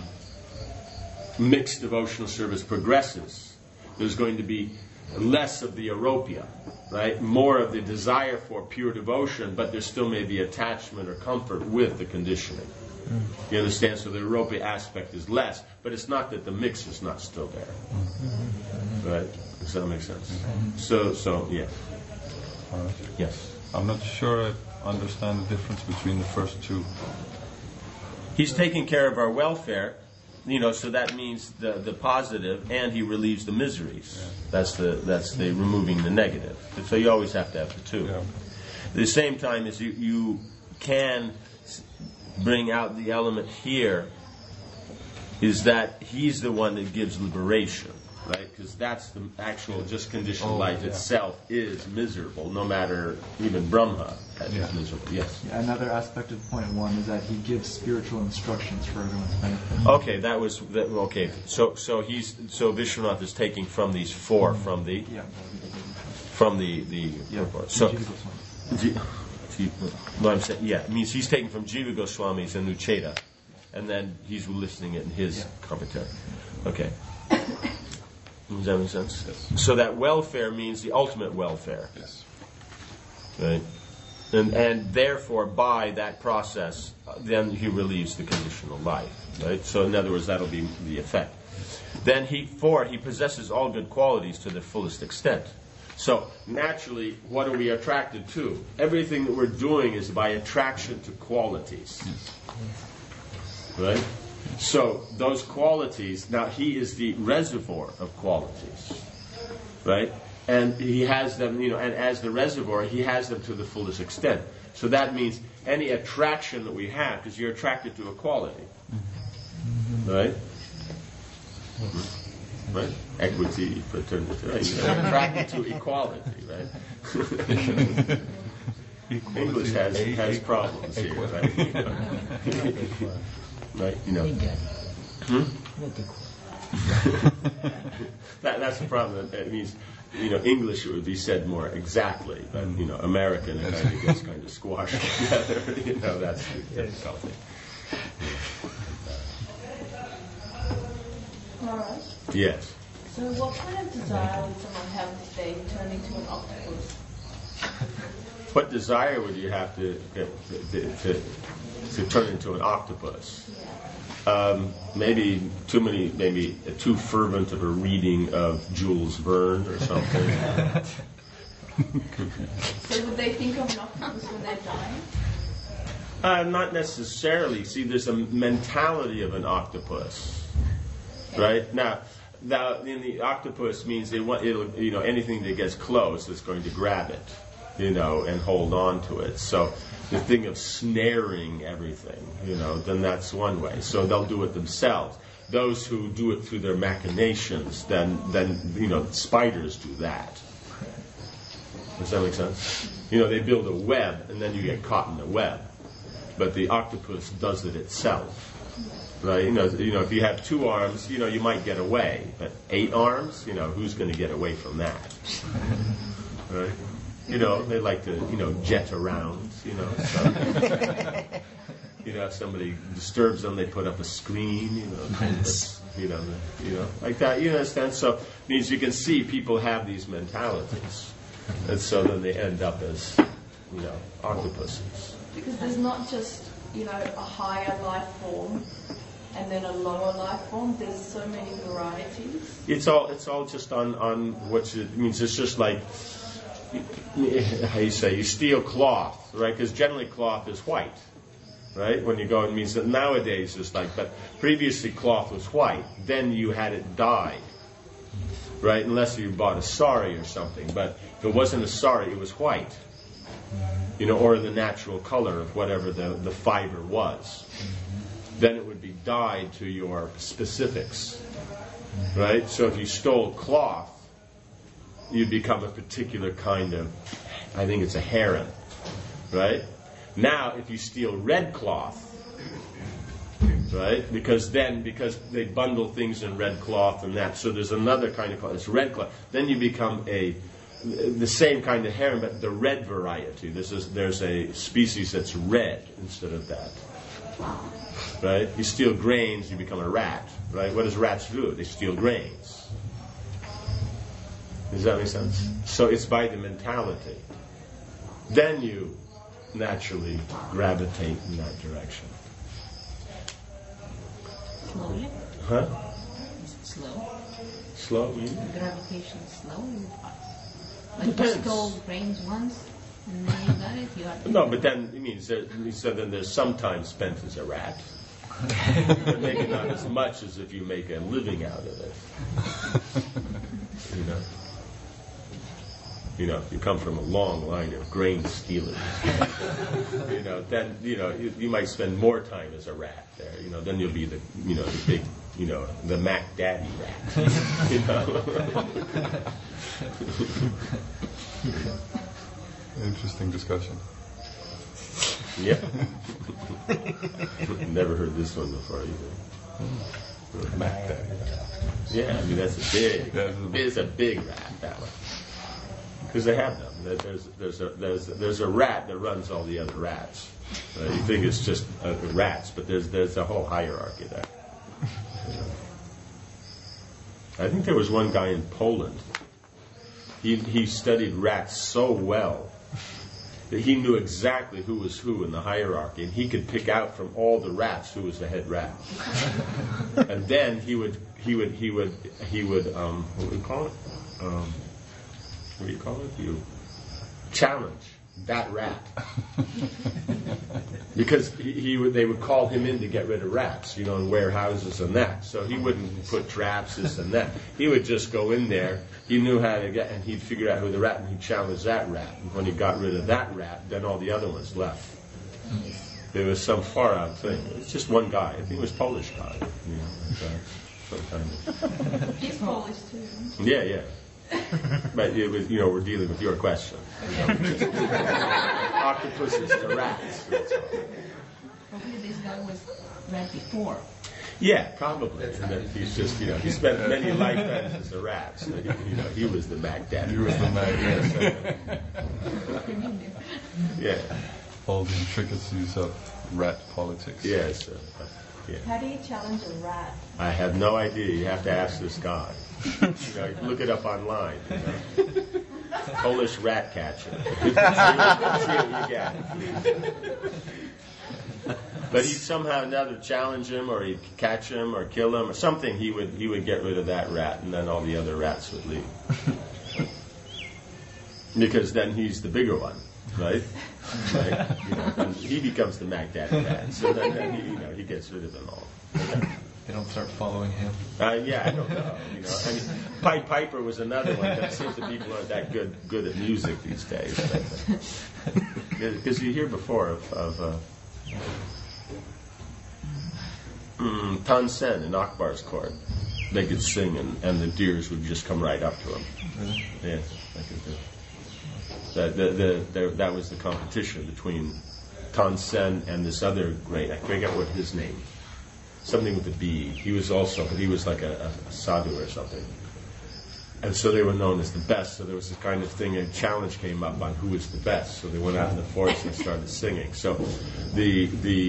mixed devotional service progresses, there's going to be less of the aropya, right? More of the desire for pure devotion, but there still may be attachment or comfort with the conditioning. You understand? So the aropya aspect is less, but it's not that the mix is not still there. Right? Does that make sense? So yeah. All right. Yes. I'm not sure I understand the difference between the first 2. He's taking care of our welfare, so that means the positive, and he relieves the miseries. That's the removing the negative. So you always have to have the two. Yeah. At the same time as you can bring out the element here is that he's the one that gives liberation, right? Because that's the actual just conditioned life itself is miserable, no matter even Brahma is miserable. Yes. Yeah, another aspect of point 1 is that he gives spiritual instructions for everyone's benefit. Okay, okay. So Vishwanath is taking from these four from the report. So I'm saying, it means he's taking from Jiva Goswami's and Nucheta, and then he's listening it in his commentary. Okay. Does that make sense? Yes. So that welfare means the ultimate welfare. Yes. Right? And therefore, by that process, then he relieves the conditional life. Right? So in other words, that'll be the effect. Then he possesses all good qualities to the fullest extent. So naturally, what are we attracted to? Everything that we're doing is by attraction to qualities. Right? So those qualities, now he is the reservoir of qualities. Right? And he has them, and as the reservoir, he has them to the fullest extent. So that means any attraction that we have, because you're attracted to a quality. Right? Right? Equity, fraternity, right? You're attracted to equality, right? English has problems here, right? Right? That's the problem. It means, English it would be said more exactly, but American it kind of gets kind of squashed together. That's the difficulty. Alright. Yes. So what kind of desire would someone have if they turn into an octopus? What desire would you have to turn into an octopus? Maybe too fervent of a reading of Jules Verne or something. So would they think of an octopus when they're dying? Not necessarily. See, there's a mentality of an octopus. Right? Now, in the octopus means anything that gets close is going to grab it, and hold on to it. So the thing of snaring everything, then that's one way. So they'll do it themselves. Those who do it through their machinations, then spiders do that. Does that make sense? They build a web and then you get caught in the web. But the octopus does it itself. Right? If you have 2 arms, you might get away. But 8 arms, who's going to get away from that? Right? They like to, jet around, So, if somebody disturbs them, they put up a screen, like that. You understand? So it means you can see people have these mentalities. And so then they end up as, octopuses. Because there's not just, a higher life form and then a lower life form. There's so many varieties. It's all just on what it means. It's just like, how you say, you steal cloth, right? Because generally cloth is white, right? When you go, it means that nowadays it's like, but previously cloth was white. Then you had it dyed, right? Unless you bought a sari or something. But if it wasn't a sari, it was white, or the natural color of whatever the fiber was. Then it would be dyed to your specifics, right? So if you stole cloth, you'd become a particular kind of, I think it's a heron, right? Now, if you steal red cloth, right? Because they bundle things in red cloth and that, so there's another kind of cloth, it's red cloth. Then you become the same kind of heron, but the red variety. There's a species that's red instead of that. Right? You steal grains, you become a rat. Right? What does rats do? They steal grains. Does that make sense? So it's by the mentality. Then you naturally gravitate in that direction. Slowly? Huh? Is it slow? Slow? Gravitation is slow or fast? Like Depends. you stole grains once and then you got it, No, but then it means so then there's sometimes spent as a rat. But maybe not as much as if you make a living out of it. If you come from a long line of grain stealers, then you might spend more time as a rat there. Then you'll be the big, the Mac Daddy rat. Interesting discussion. Yeah. Never heard this one before either. Mac Daddy. Yeah, that's it's a big rat, that one. Because they have them. There's a rat that runs all the other rats. You think it's just rats, but there's a whole hierarchy there. I think there was one guy in Poland. He studied rats so well that he knew exactly who was who in the hierarchy, and he could pick out from all the rats who was the head rat. And then he would what do you call it? What do you call it? You challenge that rat. Because they would call him in to get rid of rats, in warehouses and that. So he wouldn't put traps, this and that. He would just go in there. He knew how to get, and he'd figure out who the rat, and he'd challenge that rat. And when he got rid of that rat, then all the other ones left. There was some far out thing. It's just one guy. I think it was Polish guy. He's Polish too. Yeah. But it was, we're dealing with your question. Octopuses to rats. That's all. Probably this guy was rat before. Yeah, probably. And that he's just, he spent many lifetimes as a rat. So, he was the Mac Daddy. He was the Mac Daddy. Yeah. All the intricacies of rat politics. Yes. Yeah. How do you challenge a rat? I have no idea. You have to ask this guy. Look it up online. Polish rat catcher. See what you get. But he'd somehow either challenge him, or he'd catch him, or kill him, or something. He would get rid of that rat, and then all the other rats would leave. Because then he's the bigger one, right? And he becomes the Mac Daddy rat. So then he gets rid of them all. Okay. They don't start following him. Yeah, I don't know. Pied Piper was another one. But it seems that people aren't that good at music these days. Because you hear before of Tan Sen in Akbar's court. They could sing, and the deers would just come right up to him. Really? Yes, they could do. That was the competition between Tan Sen and this other great. I forget what his name. Something with a B. He was like a sadhu or something. And so they were known as the best. So there was this kind of thing, a challenge came up on who was the best. So they went out in the forest and started singing. So the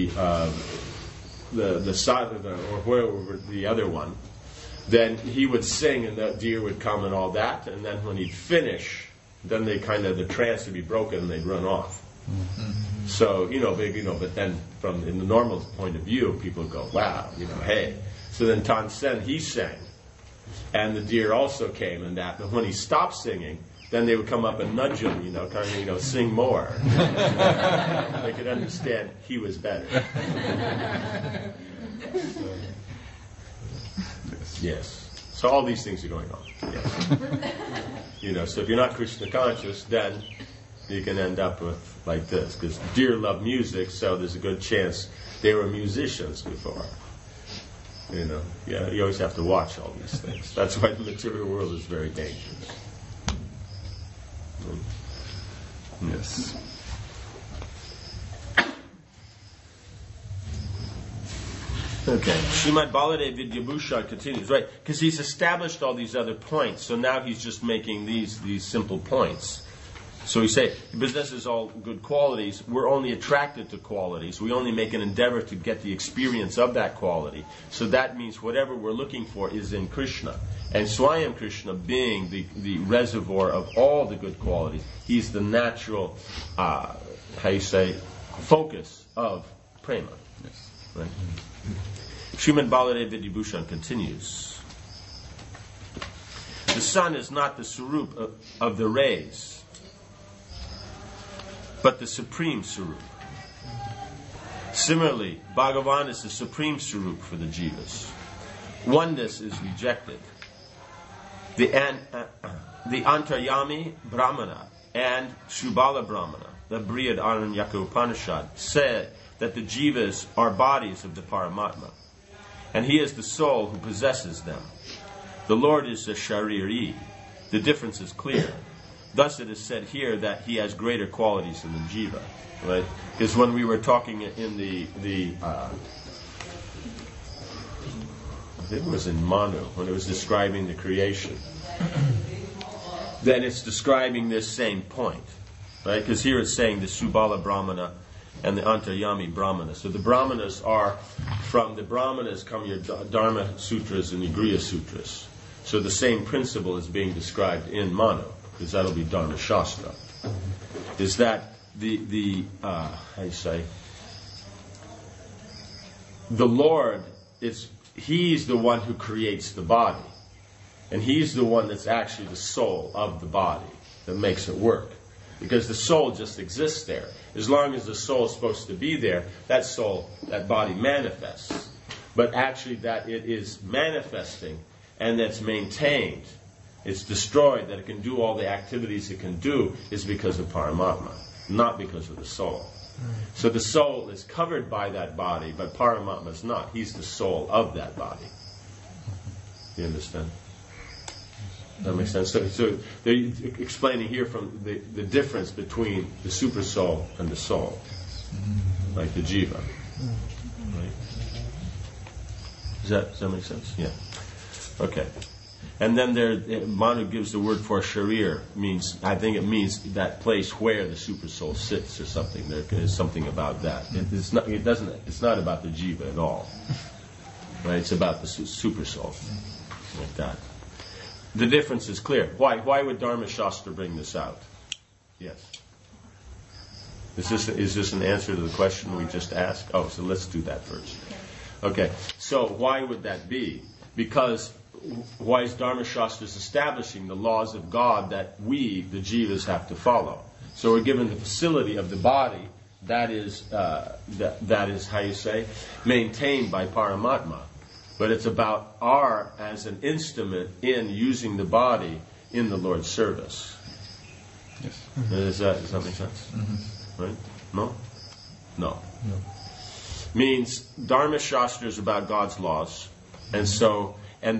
sadhu, or whoever the other one, then he would sing and the deer would come and all that. And then when he'd finish, then the trance would be broken and they'd run off. Mm-hmm. So, but then in the normal point of view, people go, wow, hey. So then Tan Sen, he sang. And the deer also came and that. But when he stopped singing, then they would come up and nudge him, sing more. They could understand he was better. Yes. So all these things are going on. Yes. So if you're not Krishna conscious, then you can end up with like this. Because deer love music, so there's a good chance they were musicians before. You always have to watch all these things. That's why the material world is very dangerous. Yes. Okay. Srimad Baladev Vidyabhushan continues, right? Because he's established all these other points, so now he's just making these simple points. So we say, he possesses all good qualities. We're only attracted to qualities. We only make an endeavor to get the experience of that quality. So that means whatever we're looking for is in Krishna. And Swayam Krishna being the reservoir of all the good qualities, he's the natural, focus of prema. Yes. Right? Srimad Baladev Vidyabhushan continues. The sun is not the Sarup of the rays, but the supreme Sarup. Similarly, Bhagavan is the supreme Swarup for the jivas. Oneness is rejected. The Antaryami Brahmana and Subala Brahmana, the Brihad Aranyaka Upanishad, say that the jivas are bodies of the Paramatma, and he is the soul who possesses them. The Lord is the Shariri. The difference is clear. Thus it is said here that he has greater qualities than the jiva, right? Because when we were talking in I think it was in Manu, when it was describing the creation, then it's describing this same point, right? Because here it's saying the Subala Brahmana and the Antaryami Brahmana. So the Brahmanas are, from the Brahmanas come your Dharma Sutras and the Griya Sutras. So the same principle is being described in Manu, because that'll be Dharma Shastra. Is that the Lord He's the one who creates the body. And He's the one that's actually the soul of the body that makes it work. Because the soul just exists there. As long as the soul is supposed to be there, that body manifests. But actually that it is manifesting and that's maintained, it's destroyed, that it can do all the activities it can do, is because of Paramatma, not because of the soul. So the soul is covered by that body, but Paramatma is not. He's the soul of that body. You understand? That makes sense? So they're explaining here from the difference between the super soul and the soul, like the jiva. Right? Does that make sense? Yeah. Okay. And then Manu gives the word for sharir, I think it means that place where the super soul sits or something. There is something about that. It's not about the jiva at all. Right? It's about the super soul. Like that. The difference is clear. Why would Dharma Shastra bring this out? Yes. Is this an answer to the question we just asked? Oh, so let's do that first. Okay. So why would that be? Because why is Dharma Shastra establishing the laws of God that we, the jivas, have to follow? So we're given the facility of the body that is how you say, maintained by Paramatma. But it's about as an instrument in using the body in the Lord's service. Yes. Does that make sense? Mm-hmm. Right? No? No. No. Means Dharma Shastra is about God's laws, and so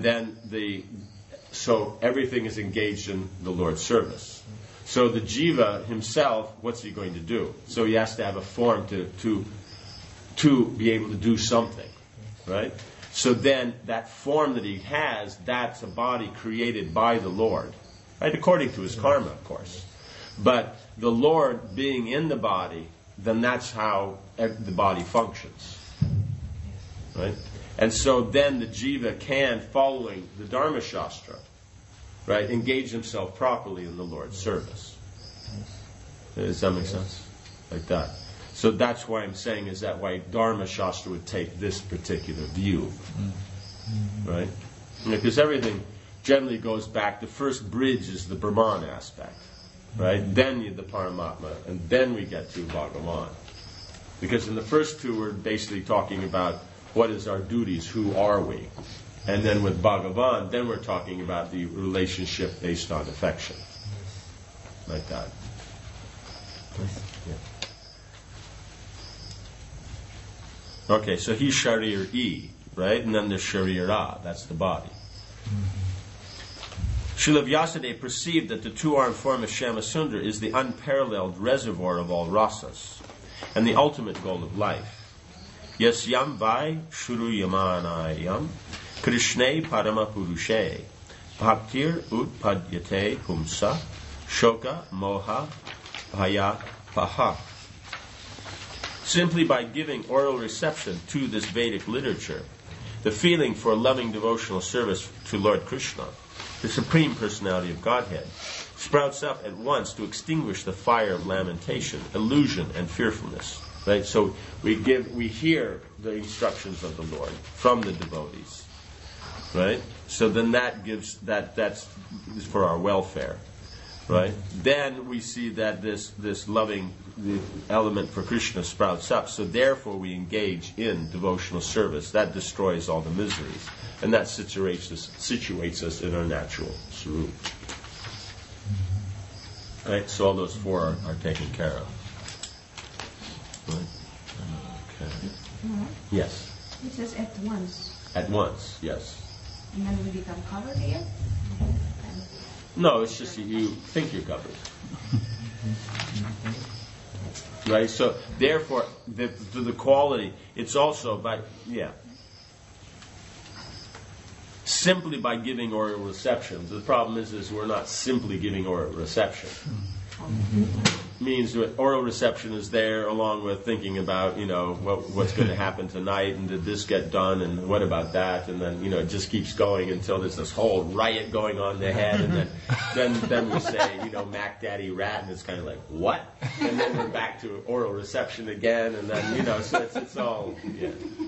everything is engaged in the Lord's service. So the jiva himself, what's he going to do? So he has to have a form to be able to do something, right? So then that form that he has, that's a body created by the Lord, right? According to his karma, of course. But the Lord being in the body, then that's how the body functions, right? And so then the jiva can, following the Dharma Shastra, right, engage himself properly in the Lord's service. Does that make sense? Like that. So that's why I'm saying is that why Dharma Shastra would take this particular view, right? Because everything generally goes back. The first bridge is the Brahman aspect, right? Then you the Paramatma, and then we get to Bhagavan. Because in the first two, we're basically talking about what is our duties, who are we? And then with Bhagavan, then we're talking about the relationship based on affection. Like that. Yeah. Okay, so he's Sharir-E, right? And then there's Sharir-A, that's the body. Srila Vyasadeva perceived that the two-armed form of Shyamasundar is the unparalleled reservoir of all rasas, and the ultimate goal of life. Yasyam vai shuruyamanayam Krishne parama purushe bhaktir utpadyate humsa shoka moha bhaya paha. Simply by giving oral reception to this Vedic literature, the feeling for loving devotional service to Lord Krishna, the Supreme Personality of Godhead, sprouts up at once to extinguish the fire of lamentation, illusion, and fearfulness. Right? So we hear the instructions of the Lord from the devotees. Right? So then that's for our welfare. right? Then we see that this loving the element for Krishna sprouts up. So therefore we engage in devotional service. That destroys all the miseries. And that situates us in our natural swarup. Right? So all those four are taken care of. Right? Okay. Yes. It says at once. At once, yes. And then we become covered again? No, it's just you think you're covered. Right? So, therefore, the quality, it's also by, simply by giving oral reception. The problem is we're not simply giving oral reception. Means that oral reception is there along with thinking about, what's going to happen tonight, and did this get done, and what about that, and then, it just keeps going until there's this whole riot going on in the head, and then we say, Mac Daddy Rat, and it's kind of like, what? And then we're back to oral reception again, and then, so it's all, Yeah.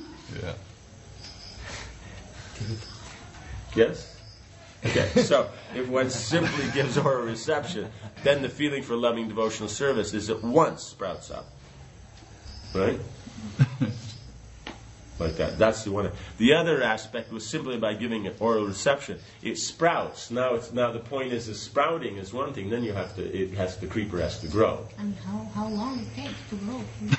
Yes? Okay, so if one simply gives oral reception, then the feeling for loving devotional service is at once sprouts up. Right? Like that. That's the one. The other aspect was simply by giving it oral reception. It sprouts. Now the point is the sprouting is one thing, then the creeper has to grow. And how long it takes to grow?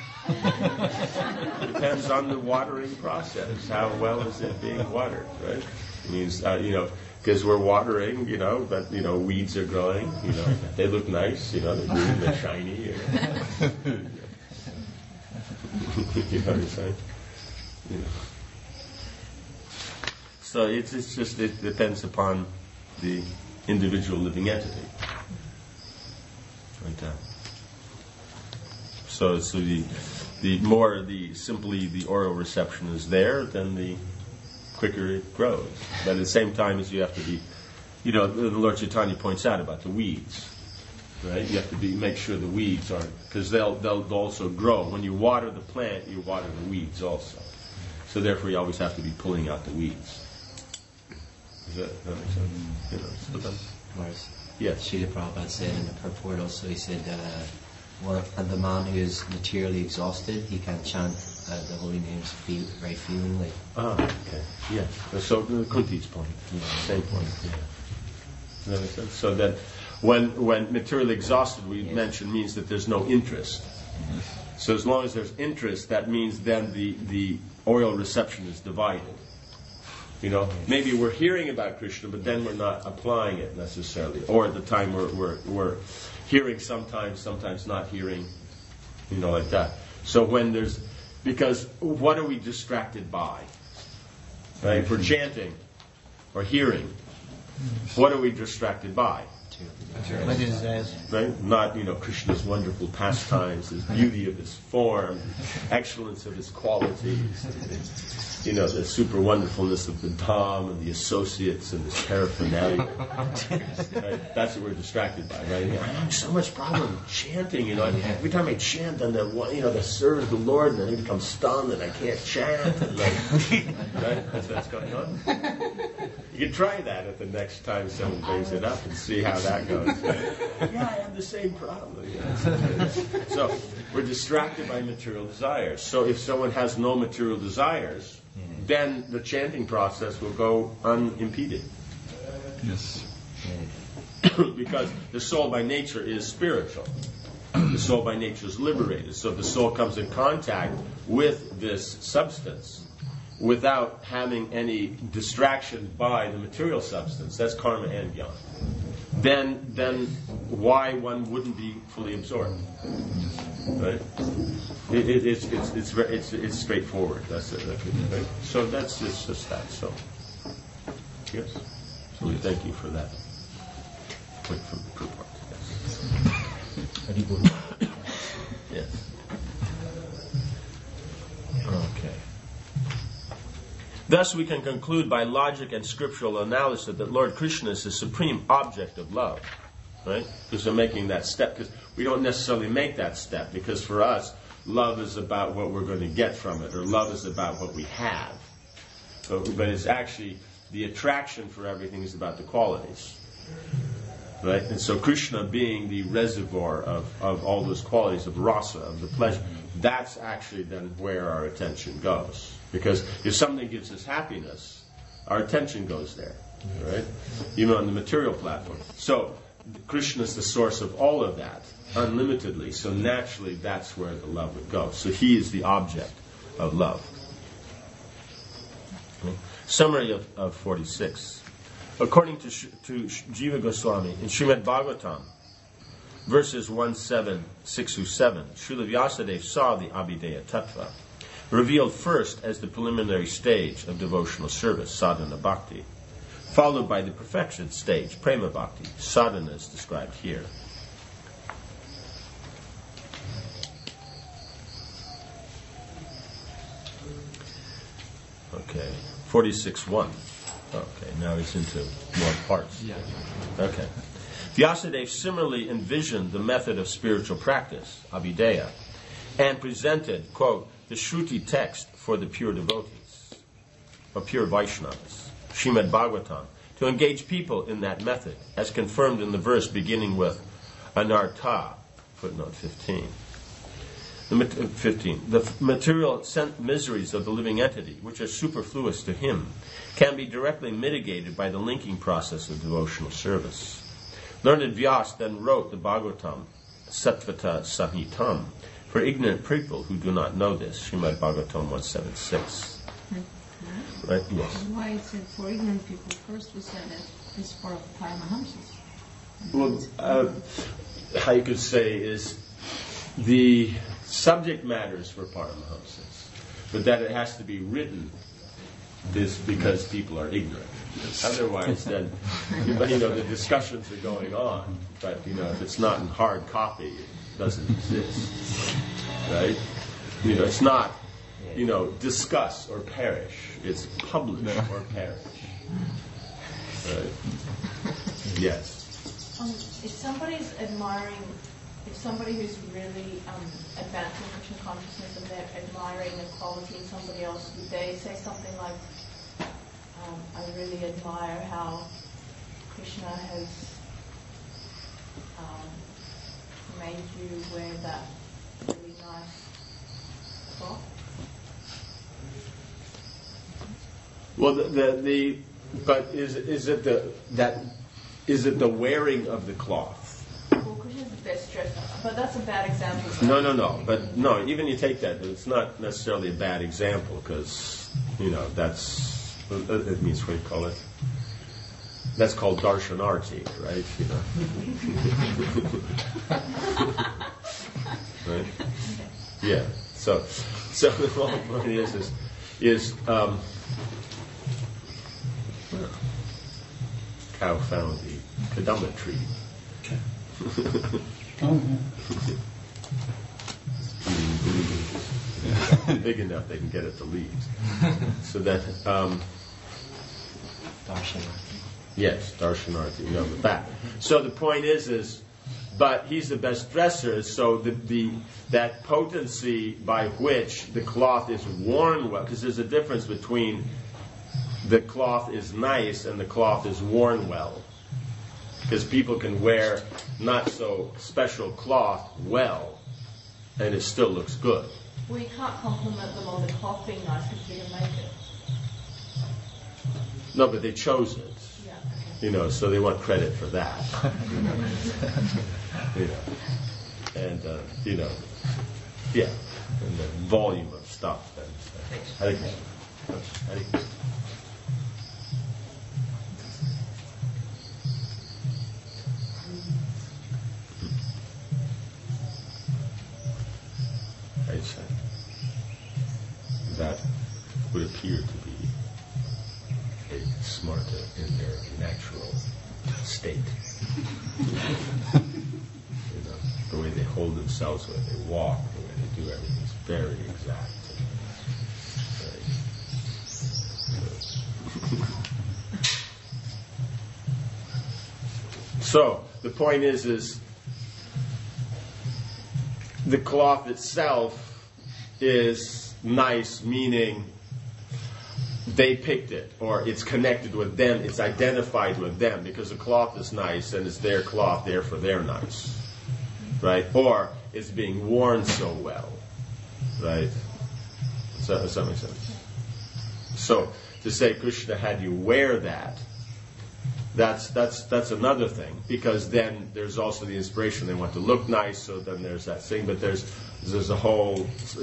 Depends on the watering process. How well is it being watered, right? It means, because we're watering, but, weeds are growing, they look nice, they're green, they're shiny. You know what I'm saying? So it depends upon the individual living entity. Like that. So the more simply the oral reception is there, then the quicker it grows. But at the same time as you have to be, the Lord Chaitanya points out about the weeds, right? You have to make sure the weeds aren't, because they'll also grow. When you water the plant, you water the weeds also. So therefore you always have to be pulling out the weeds. Does that make sense? Yes. Srila Prabhupada said in the purport also, he said, the man who is materially exhausted, he can chant the holy names very feelingly. Okay. Yeah. So Kunti's point. Same point. Yeah. Does that make sense? So that when materially exhausted, we mentioned, means that there's no interest. So as long as there's interest, that means then the oral reception is divided. Maybe we're hearing about Krishna, but then we're not applying it necessarily. Or at the time we're hearing sometimes not hearing, like that. So because what are we distracted by? Right? If we're chanting or hearing, what are we distracted by? Right? Not, Krishna's wonderful pastimes, his beauty of his form, excellence of his qualities, the super wonderfulness of the Dham and the associates and his paraphernalia. Right? That's what we're distracted by, right? I have so much problem chanting, every time I chant, then the serve of the Lord, and then he becomes stunned and I can't chant. And right? That's what's going on. You can try that at the next time someone brings it up and see how that goes. Yeah, I have the same problem. So we're distracted by material desires. So if someone has no material desires, then the chanting process will go unimpeded. Yes. Because the soul by nature is spiritual. The soul by nature is liberated. So the soul comes in contact with this substance without having any distraction by the material substance. That's karma and jnana. Then why one wouldn't be fully absorbed? Right? It's straightforward. That's it. Right? So that's just that. So yes. So we thank you for that. Point from the purport. Yes. Yes. Okay. Thus we can conclude by logic and scriptural analysis that Lord Krishna is the supreme object of love. Right? Because we're making that step. Because we don't necessarily make that step. Because for us, love is about what we're going to get from it. Or love is about what we have. But it's actually, the attraction for everything is about the qualities. Right? And so Krishna being the reservoir of all those qualities of rasa, of the pleasure, that's actually then where our attention goes. Because if something gives us happiness, our attention goes there. Right? Even on the material platform. So Krishna is the source of all of that, unlimitedly. So naturally that's where the love would go. So he is the object of love. Okay. Summary of 46. According to Jiva Goswami, in Srimad Bhagavatam, verses 1, 6 through 7, Srila Vyasadeva saw the Abhideya Tattva, revealed first as the preliminary stage of devotional service, sadhana bhakti, followed by the perfection stage, prema bhakti, sadhana is described here. Okay, 46.1. Okay, now he's into more parts. Yeah. Okay. Vyasadeva similarly envisioned the method of spiritual practice, Abhideya, and presented, quote, the Shruti text for the pure devotees, or pure Vaishnavas, Srimad Bhagavatam, to engage people in that method, as confirmed in the verse beginning with Anartha, footnote 15. The material miseries of the living entity, which are superfluous to him, can be directly mitigated by the linking process of devotional service. Learned Vyas then wrote the Bhagavatam, Sattvata Sahitam, for ignorant people who do not know this, Srimad Bhagavatam 176. Right? Yes. Why is it for ignorant people? First we said that it's for Paramahamsas. Well, how you could say is the subject matters for Paramahamsas, but that it has to be written is because people are ignorant. Otherwise, then, the discussions are going on, but, if it's not in hard copy, it doesn't exist. Right? It's not, discuss or perish. It's publish or perish. Right? Yes. If somebody's admiring, if somebody who's really advanced in Krishna consciousness and they're admiring a quality in somebody else, would they say something like, I really admire how Krishna has made you wear that really nice cloth? Well, but is it the wearing of the cloth? Well, Krishna's the best dresser, but that's a bad example. No. But no, even you take that, it's not necessarily a bad example because it means what do you call it? That's called darshanarti, right? Right? Yeah. So the whole point is cow found the kadamba tree. Big enough they can get at the leaves. So that Darshanarti. yes, darshanarti, the back. So the point is but he's the best dresser, so that potency by which the cloth is worn well, because there's a difference between the cloth is nice and the cloth is worn well. Because people can wear not so special cloth well, and it still looks good. Well, you can't compliment them on the cloth being nice because you didn't make it. No, but they chose it. Yeah, okay. So they want credit for that. And yeah, and the volume of stuff. I think. That would appear to be a smarta in their natural state. The way they hold themselves, the way they walk, the way they do everything is very exact. So the point is the cloth itself is nice, meaning they picked it, or it's connected with them, it's identified with them, because the cloth is nice and it's their cloth, therefore they're nice. Right? Or it's being worn so well. Right? Does that make sense? So, to say Krishna had you wear that, that's another thing, because then there's also the inspiration, they want to look nice, so then there's that thing, but there's a whole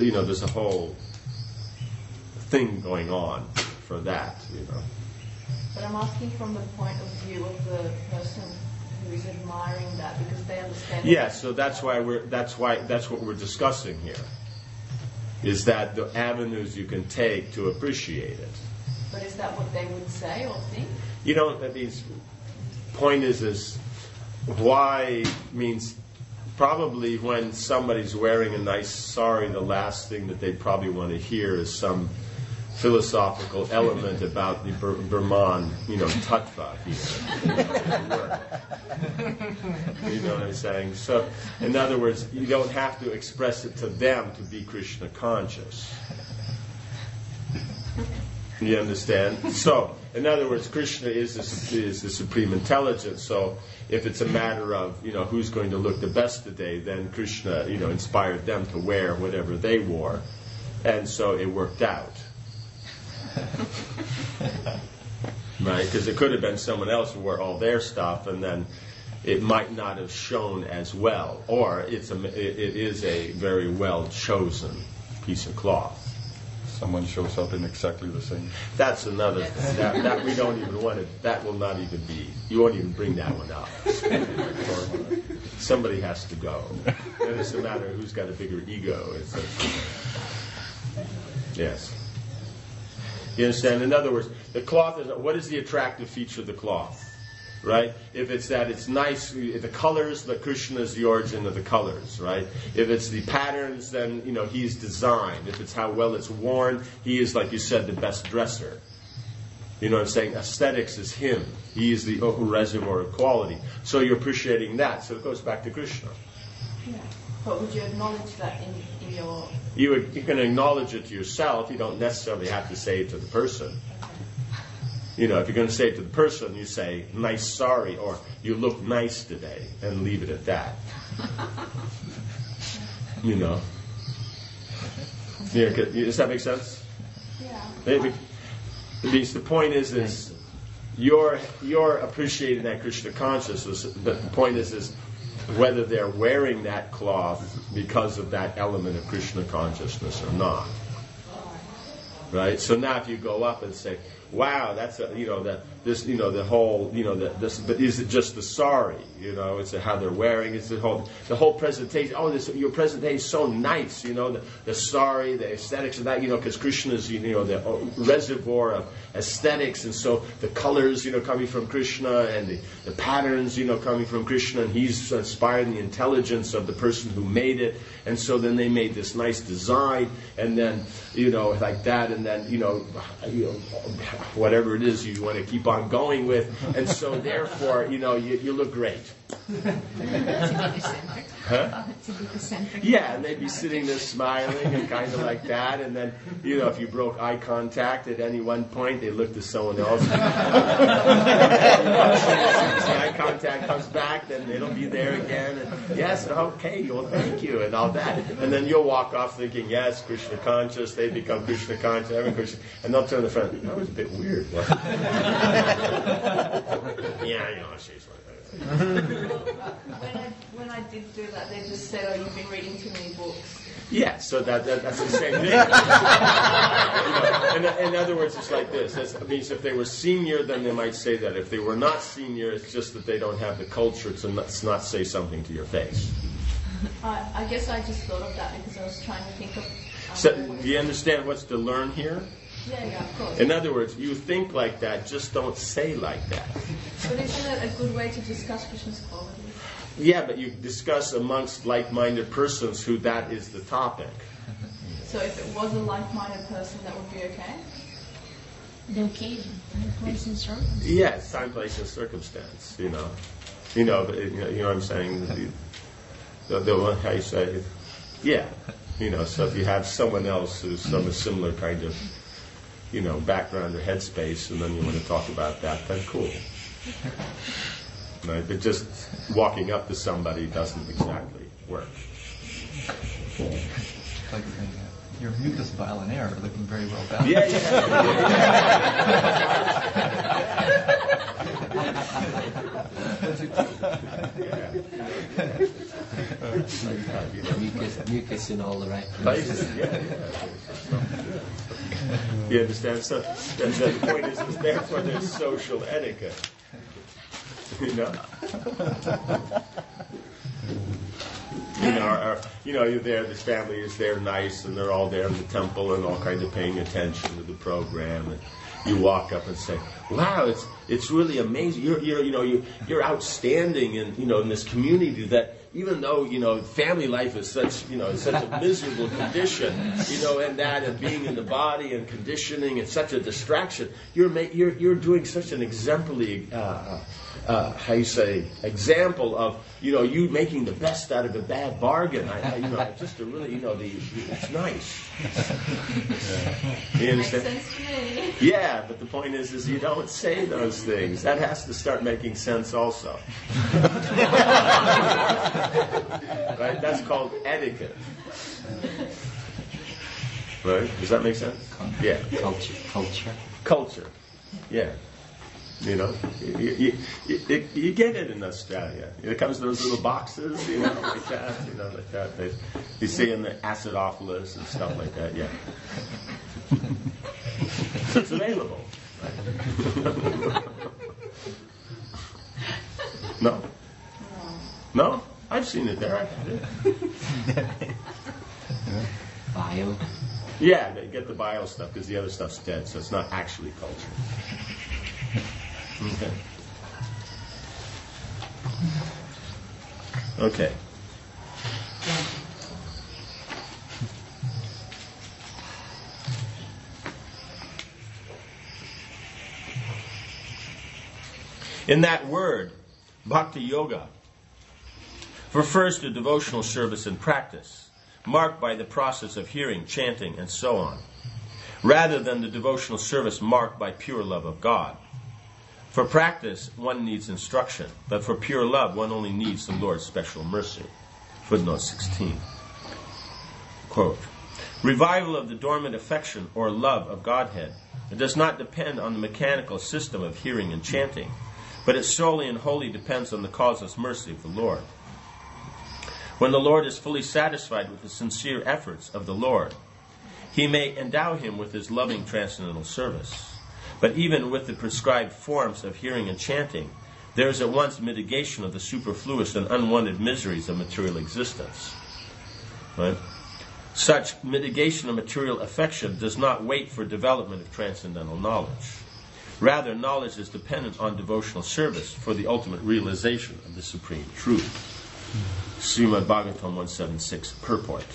thing going on for that, But I'm asking from the point of view of the person who is admiring that, because they understand. Yeah, so that's what we're discussing here. Is that the avenues you can take to appreciate it. But is that what they would say or think? That means, point is why means probably when somebody's wearing a nice sari, the last thing that they probably want to hear is some philosophical element about the Brahman, tattva here. You know what I'm saying? So, in other words, you don't have to express it to them to be Krishna conscious. You understand? So, in other words, Krishna is the supreme intelligence. So, if it's a matter of who's going to look the best today, then Krishna inspired them to wear whatever they wore, and so it worked out. Right? Because it could have been someone else who wore all their stuff, and then it might not have shown as well. Or it is a very well chosen piece of cloth. Someone shows up in exactly the same. That's another thing. That we don't even want to. That will not even be. You won't even bring that one up. Somebody has to go. It doesn't matter who's got a bigger ego. Yes. You understand? In other words, the cloth is. What is the attractive feature of the cloth? Right? If it's that it's nice, the colors, the Krishna is the origin of the colors, right? If it's the patterns, then, he's designed. If it's how well it's worn, he is, like you said, the best dresser. You know what I'm saying? Aesthetics is him. He is the reservoir of quality. So you're appreciating that. So it goes back to Krishna. Yeah. But would you acknowledge that in your... You can acknowledge it to yourself. You don't necessarily have to say it to the person. If you're going to say it to the person, you say, nice sari, or you look nice today, and leave it at that. Yeah, does that make sense? Yeah. The point is you're appreciating that Krishna consciousness, but the point is whether they're wearing that cloth because of that element of Krishna consciousness or not. Right? So now if you go up and say, wow, that's but is it just the sari? It's how they're wearing. It's the whole presentation. Oh, your presentation is so nice. The sari, the aesthetics of that. Because Krishna is the reservoir of aesthetics, and so the colors coming from Krishna, and the patterns coming from Krishna, and he's inspiring the intelligence of the person who made it, and so then they made this nice design, and then like that, and then whatever it is you want to keep on going with, and so therefore you look great. Huh? Yeah, and they'd be sitting there smiling and kind of like that, and then if you broke eye contact at any one point, they looked at someone else. The eye contact comes back, then it'll be there again, and yes, okay, well, thank you, and all that, and then you'll walk off thinking, yes, Krishna conscious. They become Krishna conscious, and they'll turn to the friend. That was a bit weird. Yeah, she's like that. When I did do that, they just said, "Oh, you've been reading too many books." Yeah, so that's the same thing. In other words, it's like this. It means if they were senior, then they might say that. If they were not senior, it's just that they don't have the culture to not say something to your face. I guess I just thought of that because I was trying to think of... So, do you understand what's to learn here? Yeah, of course. In other words, you think like that, just don't say like that. But isn't it a good way to discuss Krishna's qualities? Yeah, but you discuss amongst like-minded persons who that is the topic. So if it was a like-minded person, that would be okay? The occasion, time, place, and circumstance. Yeah, it's time, place, and circumstance. You know what I'm saying. The one how you say it. Yeah, so if you have someone else who's some similar kind of background or headspace, and then you want to talk about that, then cool. Right? But just walking up to somebody doesn't exactly work. Like saying, your mucus violinaire are looking very well balanced. Yeah. Mucus in all the right places. You understand? So the point is therefore there's social etiquette. You're there, this family is there nice, and they're all there in the temple and all kinds of paying attention to the program, and you walk up and say, wow, it's really amazing. You're outstanding in this community that even though, family life is such a miserable condition, and being in the body and conditioning and such a distraction, you're doing such an exemplary, example of, you making the best out of a bad bargain. Just to really, it's nice. You understand? Makes sense to me. Yeah, but the point is you don't say those things. That has to start making sense also. Right? That's called etiquette. Right? Does that make sense? Yeah. Culture. Yeah. You get it in Australia. It comes in those little boxes, like that. You see in the acidophilus and stuff like that. Yeah. So it's available. No? No? I've seen it there. I've had it. Bio. Yeah, they get the bio stuff because the other stuff's dead, so it's not actually culture. Okay. In that word, Bhakti Yoga refers to devotional service and practice, marked by the process of hearing, chanting, and so on, rather than the devotional service marked by pure love of God. For practice, one needs instruction, but for pure love, one only needs the Lord's special mercy. Footnote 16. Quote, revival of the dormant affection or love of Godhead, it does not depend on the mechanical system of hearing and chanting, but it solely and wholly depends on the causeless mercy of the Lord. When the Lord is fully satisfied with the sincere efforts of the Lord, He may endow him with His loving transcendental service. But even with the prescribed forms of hearing and chanting, there is at once mitigation of the superfluous and unwanted miseries of material existence. Right? Such mitigation of material affection does not wait for development of transcendental knowledge. Rather, knowledge is dependent on devotional service for the ultimate realization of the supreme truth. Srimad Bhagavatam 176, purport.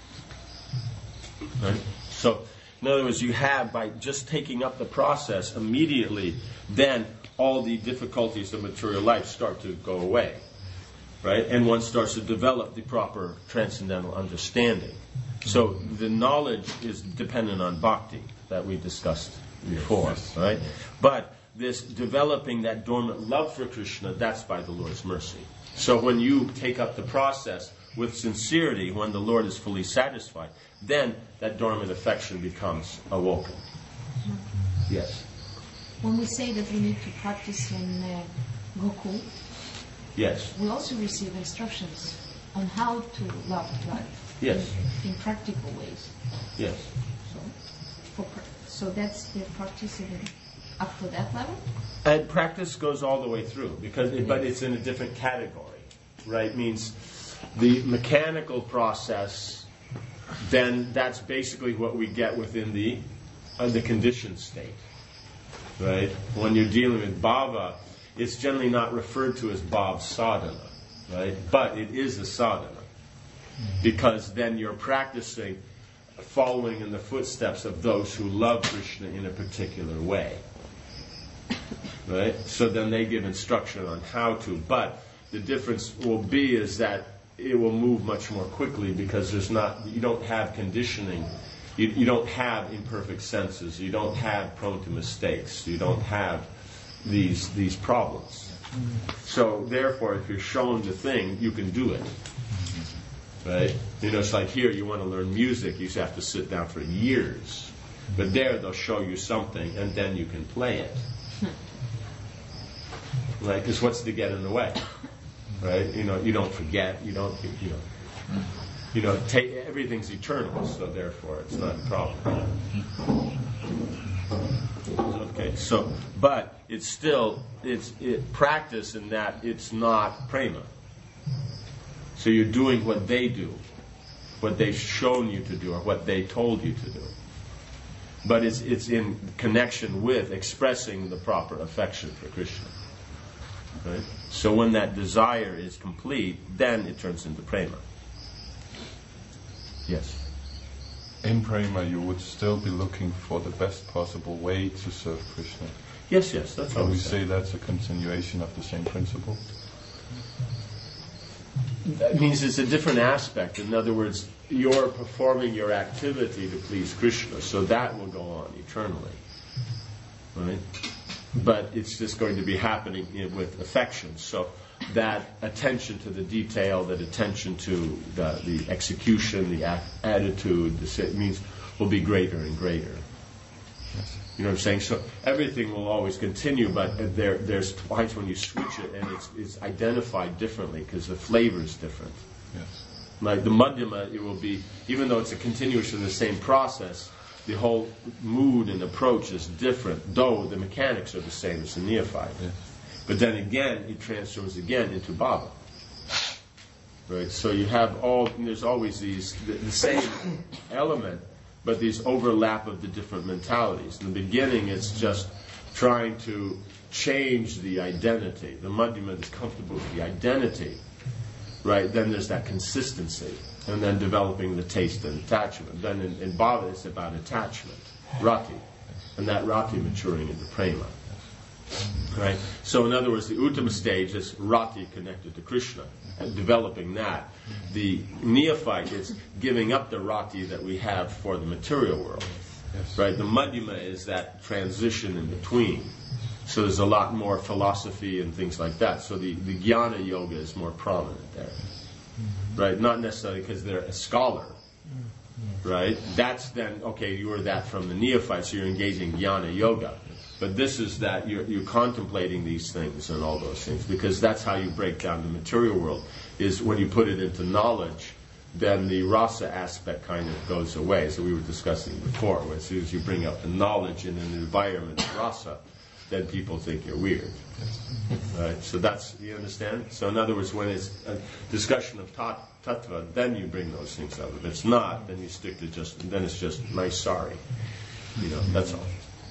Right? So, in other words, you have, by just taking up the process immediately, then all the difficulties of material life start to go away. Right? And one starts to develop the proper transcendental understanding. So the knowledge is dependent on bhakti that we discussed before. Yes. Right? But this developing that dormant love for Krishna, that's by the Lord's mercy. So when you take up the process with sincerity, when the Lord is fully satisfied, then that dormant affection becomes awoken. Yes. When we say that we need to practice in Gokul, yes, we also receive instructions on how to love God. Yes. In practical ways. Yes. So that's the practice up to that level? And practice goes all the way through, but it's in a different category, right? Means the mechanical process, then that's basically what we get within the conditioned state, right? When you're dealing with bhava, it's generally not referred to as bhav sadhana, right? But it is a sadhana, because then you're practicing following in the footsteps of those who love Krishna in a particular way. Right? So then they give instruction on how to, but the difference will be is that it will move much more quickly because you don't have conditioning You don't have imperfect senses. You don't have prone to mistakes. You don't have these problems. So therefore, if you're shown the thing, you can do it. Right? It's like here, you want to learn music, you have to sit down for years. But there, they'll show you something, and then you can play it. Right? Because what's to get in the way? Right? You don't forget. Everything's eternal, so therefore, it's not a problem. Okay. So, but it's still practice in that it's not prema. So you're doing what they do, what they've shown you to do, or what they told you to do. But it's in connection with expressing the proper affection for Krishna. Right? So when that desire is complete, then it turns into prema. Yes? In prema, you would still be looking for the best possible way to serve Krishna. Yes, that's Can what we say that's a continuation of the same principle? That means it's a different aspect. In other words, you're performing your activity to please Krishna, so that will go on eternally. Right? But it's just going to be happening with affection. So that attention to the detail, that attention to the execution, the attitude, means will be greater and greater. You know what I'm saying? So everything will always continue, but there's times when you switch it and it's identified differently because the flavor is different. Yes. Like the Madhyama, it will be, even though it's a continuation of the same process, the whole mood and approach is different, though the mechanics are the same as the neophyte. Yes. But then again, it transforms again into Bhava. Right? So you have there's always the same element, but these overlap of the different mentalities. In the beginning, it's just trying to change the identity. The Madhyama is comfortable with the identity. Right? Then there's that consistency. And then developing the taste and attachment. Then in Bhava, it's about attachment, rati. And that rati maturing into prema. Right? So in other words, the Uttama stage is rati connected to Krishna, and developing that. The neophyte is giving up the rati that we have for the material world. Yes. Right? The Madhyama is that transition in between. So there's a lot more philosophy and things like that. So the jnana yoga is more prominent there. Right? Not necessarily because they're a scholar. Right? That's then, okay, you were that from the neophyte, so you're engaging jnana yoga. But this is that you're contemplating these things and all those things, because that's how you break down the material world, is when you put it into knowledge, then the rasa aspect kind of goes away. So we were discussing before, as soon as you bring up the knowledge in an environment of rasa, then people think you're weird. Right? So that's, you understand? So in other words, when it's a discussion of tattva, then you bring those things up. If it's not, then you stick to then it's just nice sorry. That's all.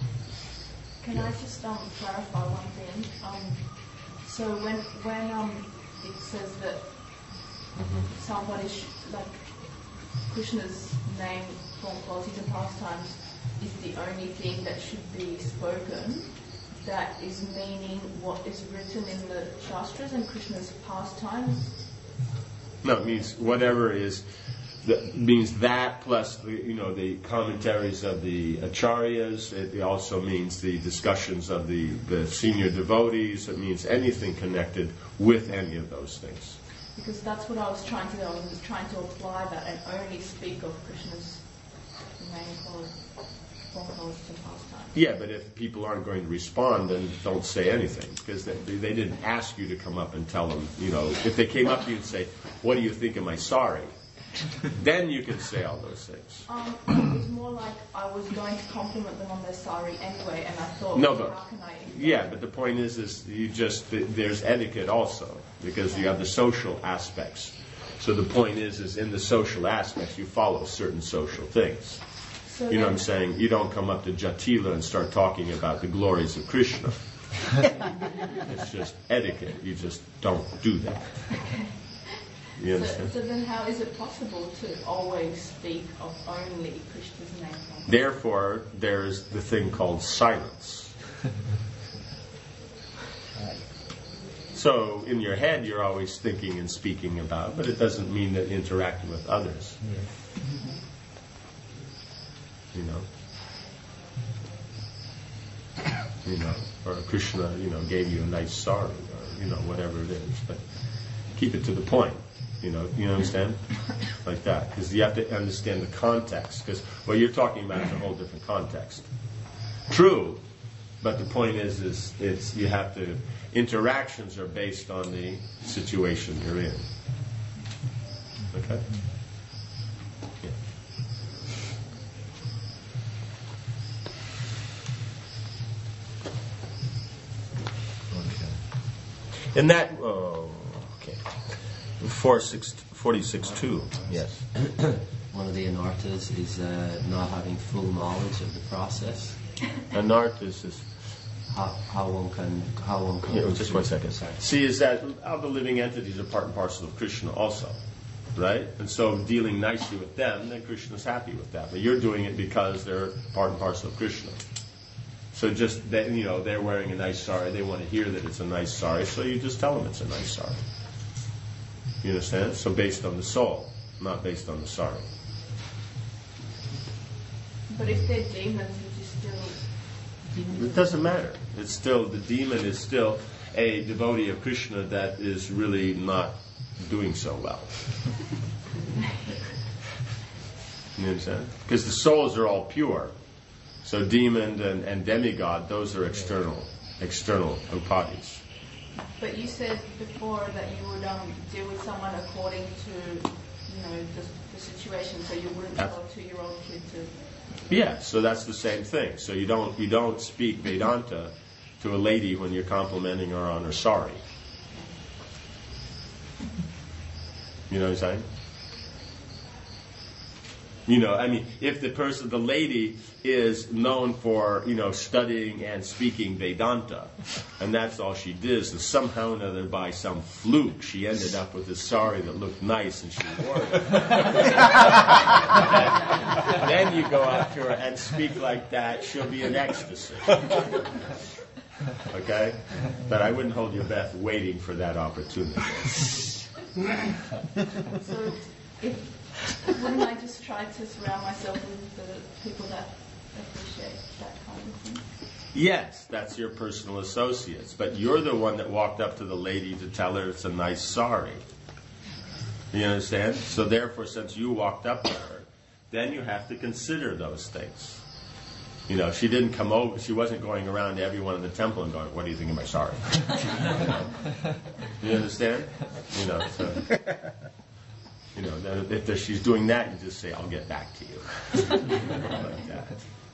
Can I just clarify one thing? So when it says that somebody like Krishna's name, form, qualities, and pastimes is the only thing that should be spoken, that is meaning what is written in the Shastras and Krishna's pastimes? No, it means whatever means that plus the commentaries of the acharyas. It also means the discussions of the senior devotees. It means anything connected with any of those things. Because that's what I was trying to do. I was trying to apply that and only speak of Krishna's main qualities, form, qualities, and pastimes. Yeah, but if people aren't going to respond, then don't say anything, because they didn't ask you to come up and tell them. If they came up to you and say, "What do you think of my sorry?" then you can say all those things. It was more like I was going to compliment them on their sari anyway, and I thought, how can I? Yeah, but the point is there's etiquette also, because you have the social aspects. So the point is in the social aspects you follow certain social things. So you know what I'm saying? You don't come up to Jatila and start talking about the glories of Krishna. It's just etiquette. You just don't do that. You understand? So then how is it possible to always speak of only Krishna's name? Therefore, there's the thing called silence. So in your head, you're always thinking and speaking about, but it doesn't mean that interacting with others. or Krishna, gave you a nice sari, or, whatever it is. But keep it to the point, you understand? Like that. Because you have to understand the context. Because what you're talking about is a whole different context. True, but the point is you have to, interactions are based on the situation you're in. Okay? Yeah. And that, okay. 46.2, yes. One of the anarthas is not having full knowledge of the process. Anarthas is... How one can... Yeah, just 1 second. Sorry. See, is that all the living entities are part and parcel of Krishna also, right? And so dealing nicely with them, then Krishna's happy with that. But you're doing it because they're part and parcel of Krishna. So just that, they're wearing a nice sari. They want to hear that it's a nice sari, so you just tell them it's a nice sari. You understand? So based on the soul, not based on the sari. But if they're demons, would you still... It doesn't matter. It's still, the demon is still a devotee of Krishna that is really not doing so well. You understand? Because the souls are all pure. So demon and demigod, those are external upadhis. But you said before that you would deal with someone according to, the situation, so you wouldn't go to your own kid to... Yeah, so that's the same thing. So you don't speak Vedanta to a lady when you're complimenting her on her sari. You know what I'm saying? If the lady is known for, studying and speaking Vedanta, and that's all she did, and somehow or another by some fluke she ended up with a sari that looked nice and she wore it. Then you go up to her and speak like that, she'll be in ecstasy. Okay? But I wouldn't hold your breath waiting for that opportunity. So, wouldn't I just try to surround myself with the people that appreciate that kind of thing? Yes, that's your personal associates. But you're the one that walked up to the lady to tell her it's a nice sari. You understand? So therefore, since you walked up to her, then you have to consider those things. She didn't come over, she wasn't going around to everyone in the temple and going, what do you think of my sari? You understand? If she's doing that, you just say, I'll get back to you. Like that.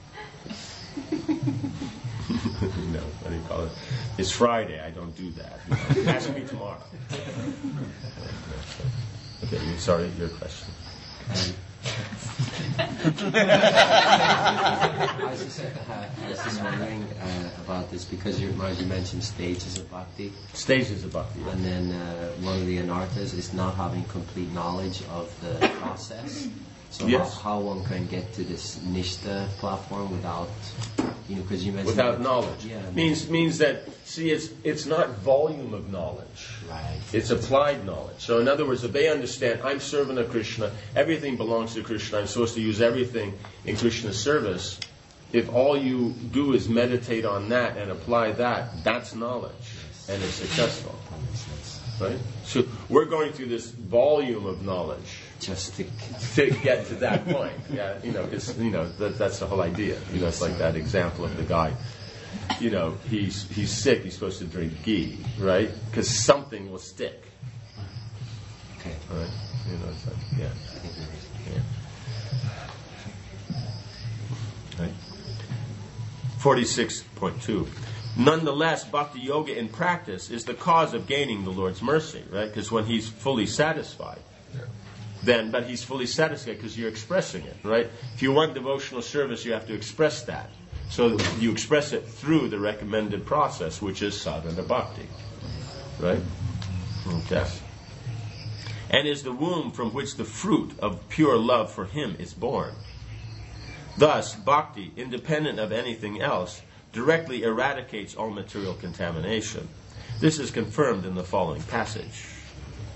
What do you call it? It's Friday, I don't do that. Ask me tomorrow. Okay, sorry, your question. I was just wondering about this because you mentioned stages of bhakti. Stages of bhakti. And then one of the anarthas is not having complete knowledge of the process. So yes. how one can get to this nishta platform without, because you mentioned... Without knowledge. Yeah. Means that, see, it's not volume of knowledge. Right. It's applied knowledge. So in other words, if they understand, I'm servant of Krishna, everything belongs to Krishna, I'm supposed to use everything in Krishna's service, if all you do is meditate on that and apply that, that's knowledge. And it's successful. Right? So we're going through this volume of knowledge. Just to get to that point. Yeah, that's the whole idea. It's like that example of the guy. He's sick, he's supposed to drink ghee, right? Because something will stick. Okay. Right? It's like, yeah. Right. 46.2. Nonetheless, bhakti yoga in practice is the cause of gaining the Lord's mercy, right? Because when he's fully satisfied, but he's fully satisfied because you're expressing it, right? If you want devotional service, you have to express that. So you express it through the recommended process, which is sadhana bhakti, right? Okay. And is the womb from which the fruit of pure love for him is born. Thus, bhakti, independent of anything else, directly eradicates all material contamination. This is confirmed in the following passage.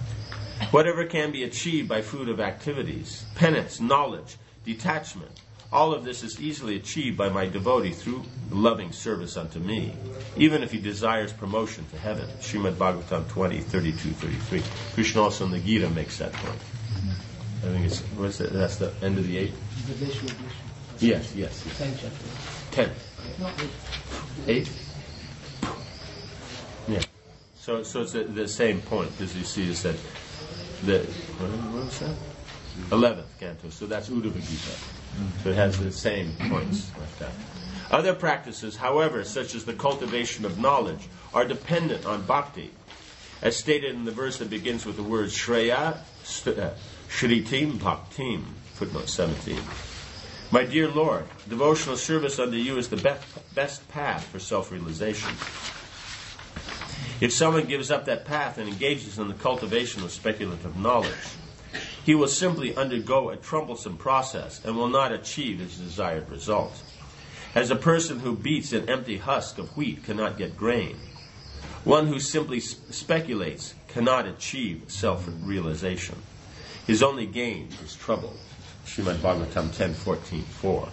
Whatever can be achieved by fruit of activities, penance, knowledge, detachment, All of this is easily achieved by my devotee through loving service unto me, even if he desires promotion to heaven. Srimad Bhagavatam 20, 32, 33. Krishna also in the Gita makes that point. I think it's, what's that? That's the end of the 8? Yes. 10. 8? Yeah. So it's the same point, as you see, is that what was that? 11th canto. So that's Uddhava Gita. So it has the same points like that. Other practices, however, such as the cultivation of knowledge, are dependent on bhakti. As stated in the verse that begins with the word Shreya, Shritim Bhaktim, footnote 17. My dear Lord, devotional service unto you is the best path for self-realization. If someone gives up that path and engages in the cultivation of speculative knowledge, he will simply undergo a troublesome process and will not achieve his desired result. As a person who beats an empty husk of wheat cannot get grain, one who simply speculates cannot achieve self-realization. His only gain is trouble. Srimad Bhagavatam 10:14-4.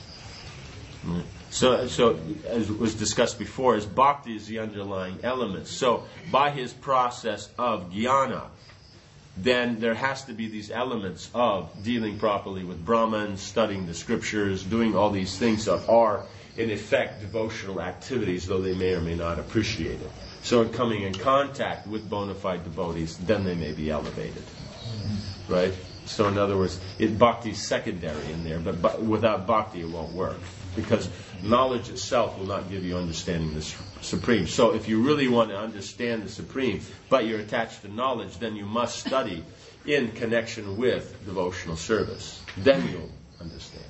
So, as was discussed before, as bhakti is the underlying element. So, by his process of jnana, then there has to be these elements of dealing properly with Brahman, studying the scriptures, doing all these things that are, in effect, devotional activities, though they may or may not appreciate it. So in coming in contact with bona fide devotees, then they may be elevated. Right? So in other words, bhakti is secondary in there, but without bhakti it won't work. Because knowledge itself will not give you understanding the Supreme. So if you really want to understand the Supreme, but you're attached to knowledge, then you must study in connection with devotional service. Then you'll understand.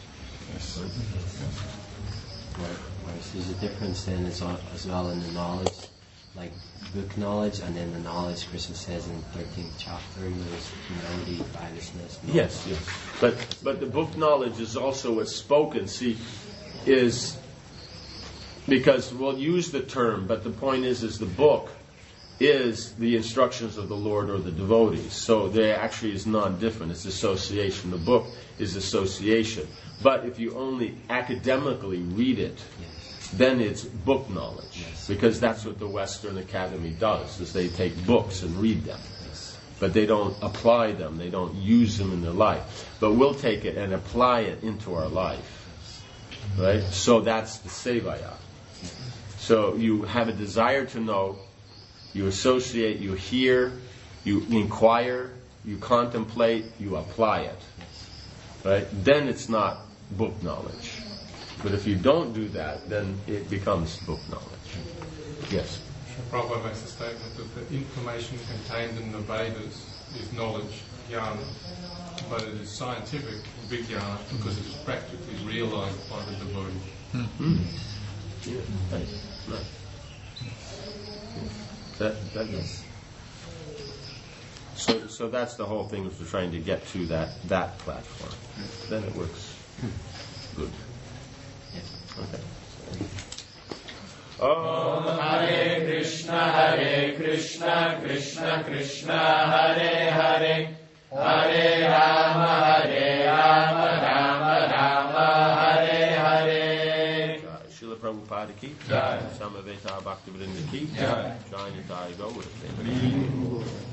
Whereas there's a difference then as well in the knowledge, like book knowledge, and then the knowledge Krishna says in the 13th chapter, there's humility, guilelessness. Yes. But the book knowledge is also what's spoken, is because we'll use the term, but the point is the book is the instructions of the Lord or the devotees. So there actually is non-different. It's association. The book is association. But if you only academically read it, then it's book knowledge. Because that's what the Western Academy does, is they take books and read them. But they don't apply them. They don't use them in their life. But we'll take it and apply it into our life. Right? So that's the sevaya. So you have a desire to know, you associate, you hear, you inquire, you contemplate, you apply it. Right? Then it's not book knowledge. But if you don't do that, then it becomes book knowledge. Yes? Prabhupada makes a statement that the information contained in the Vedas is knowledge, jnana, but it is scientific, vijnana, because it is practically realized by the devotee. Mm-hmm. Yeah, right. That is. So that's the whole thing, is we're trying to get to that platform. Then it works good. Okay. Om Hare Krishna, Krishna Krishna, Hare Hare, Hare Rama, Rama Rama, Hare Hare. Srila Prabhupada ki jai. Samaveta Bhaktivinoda ki jai. Jai Nitai Gaur.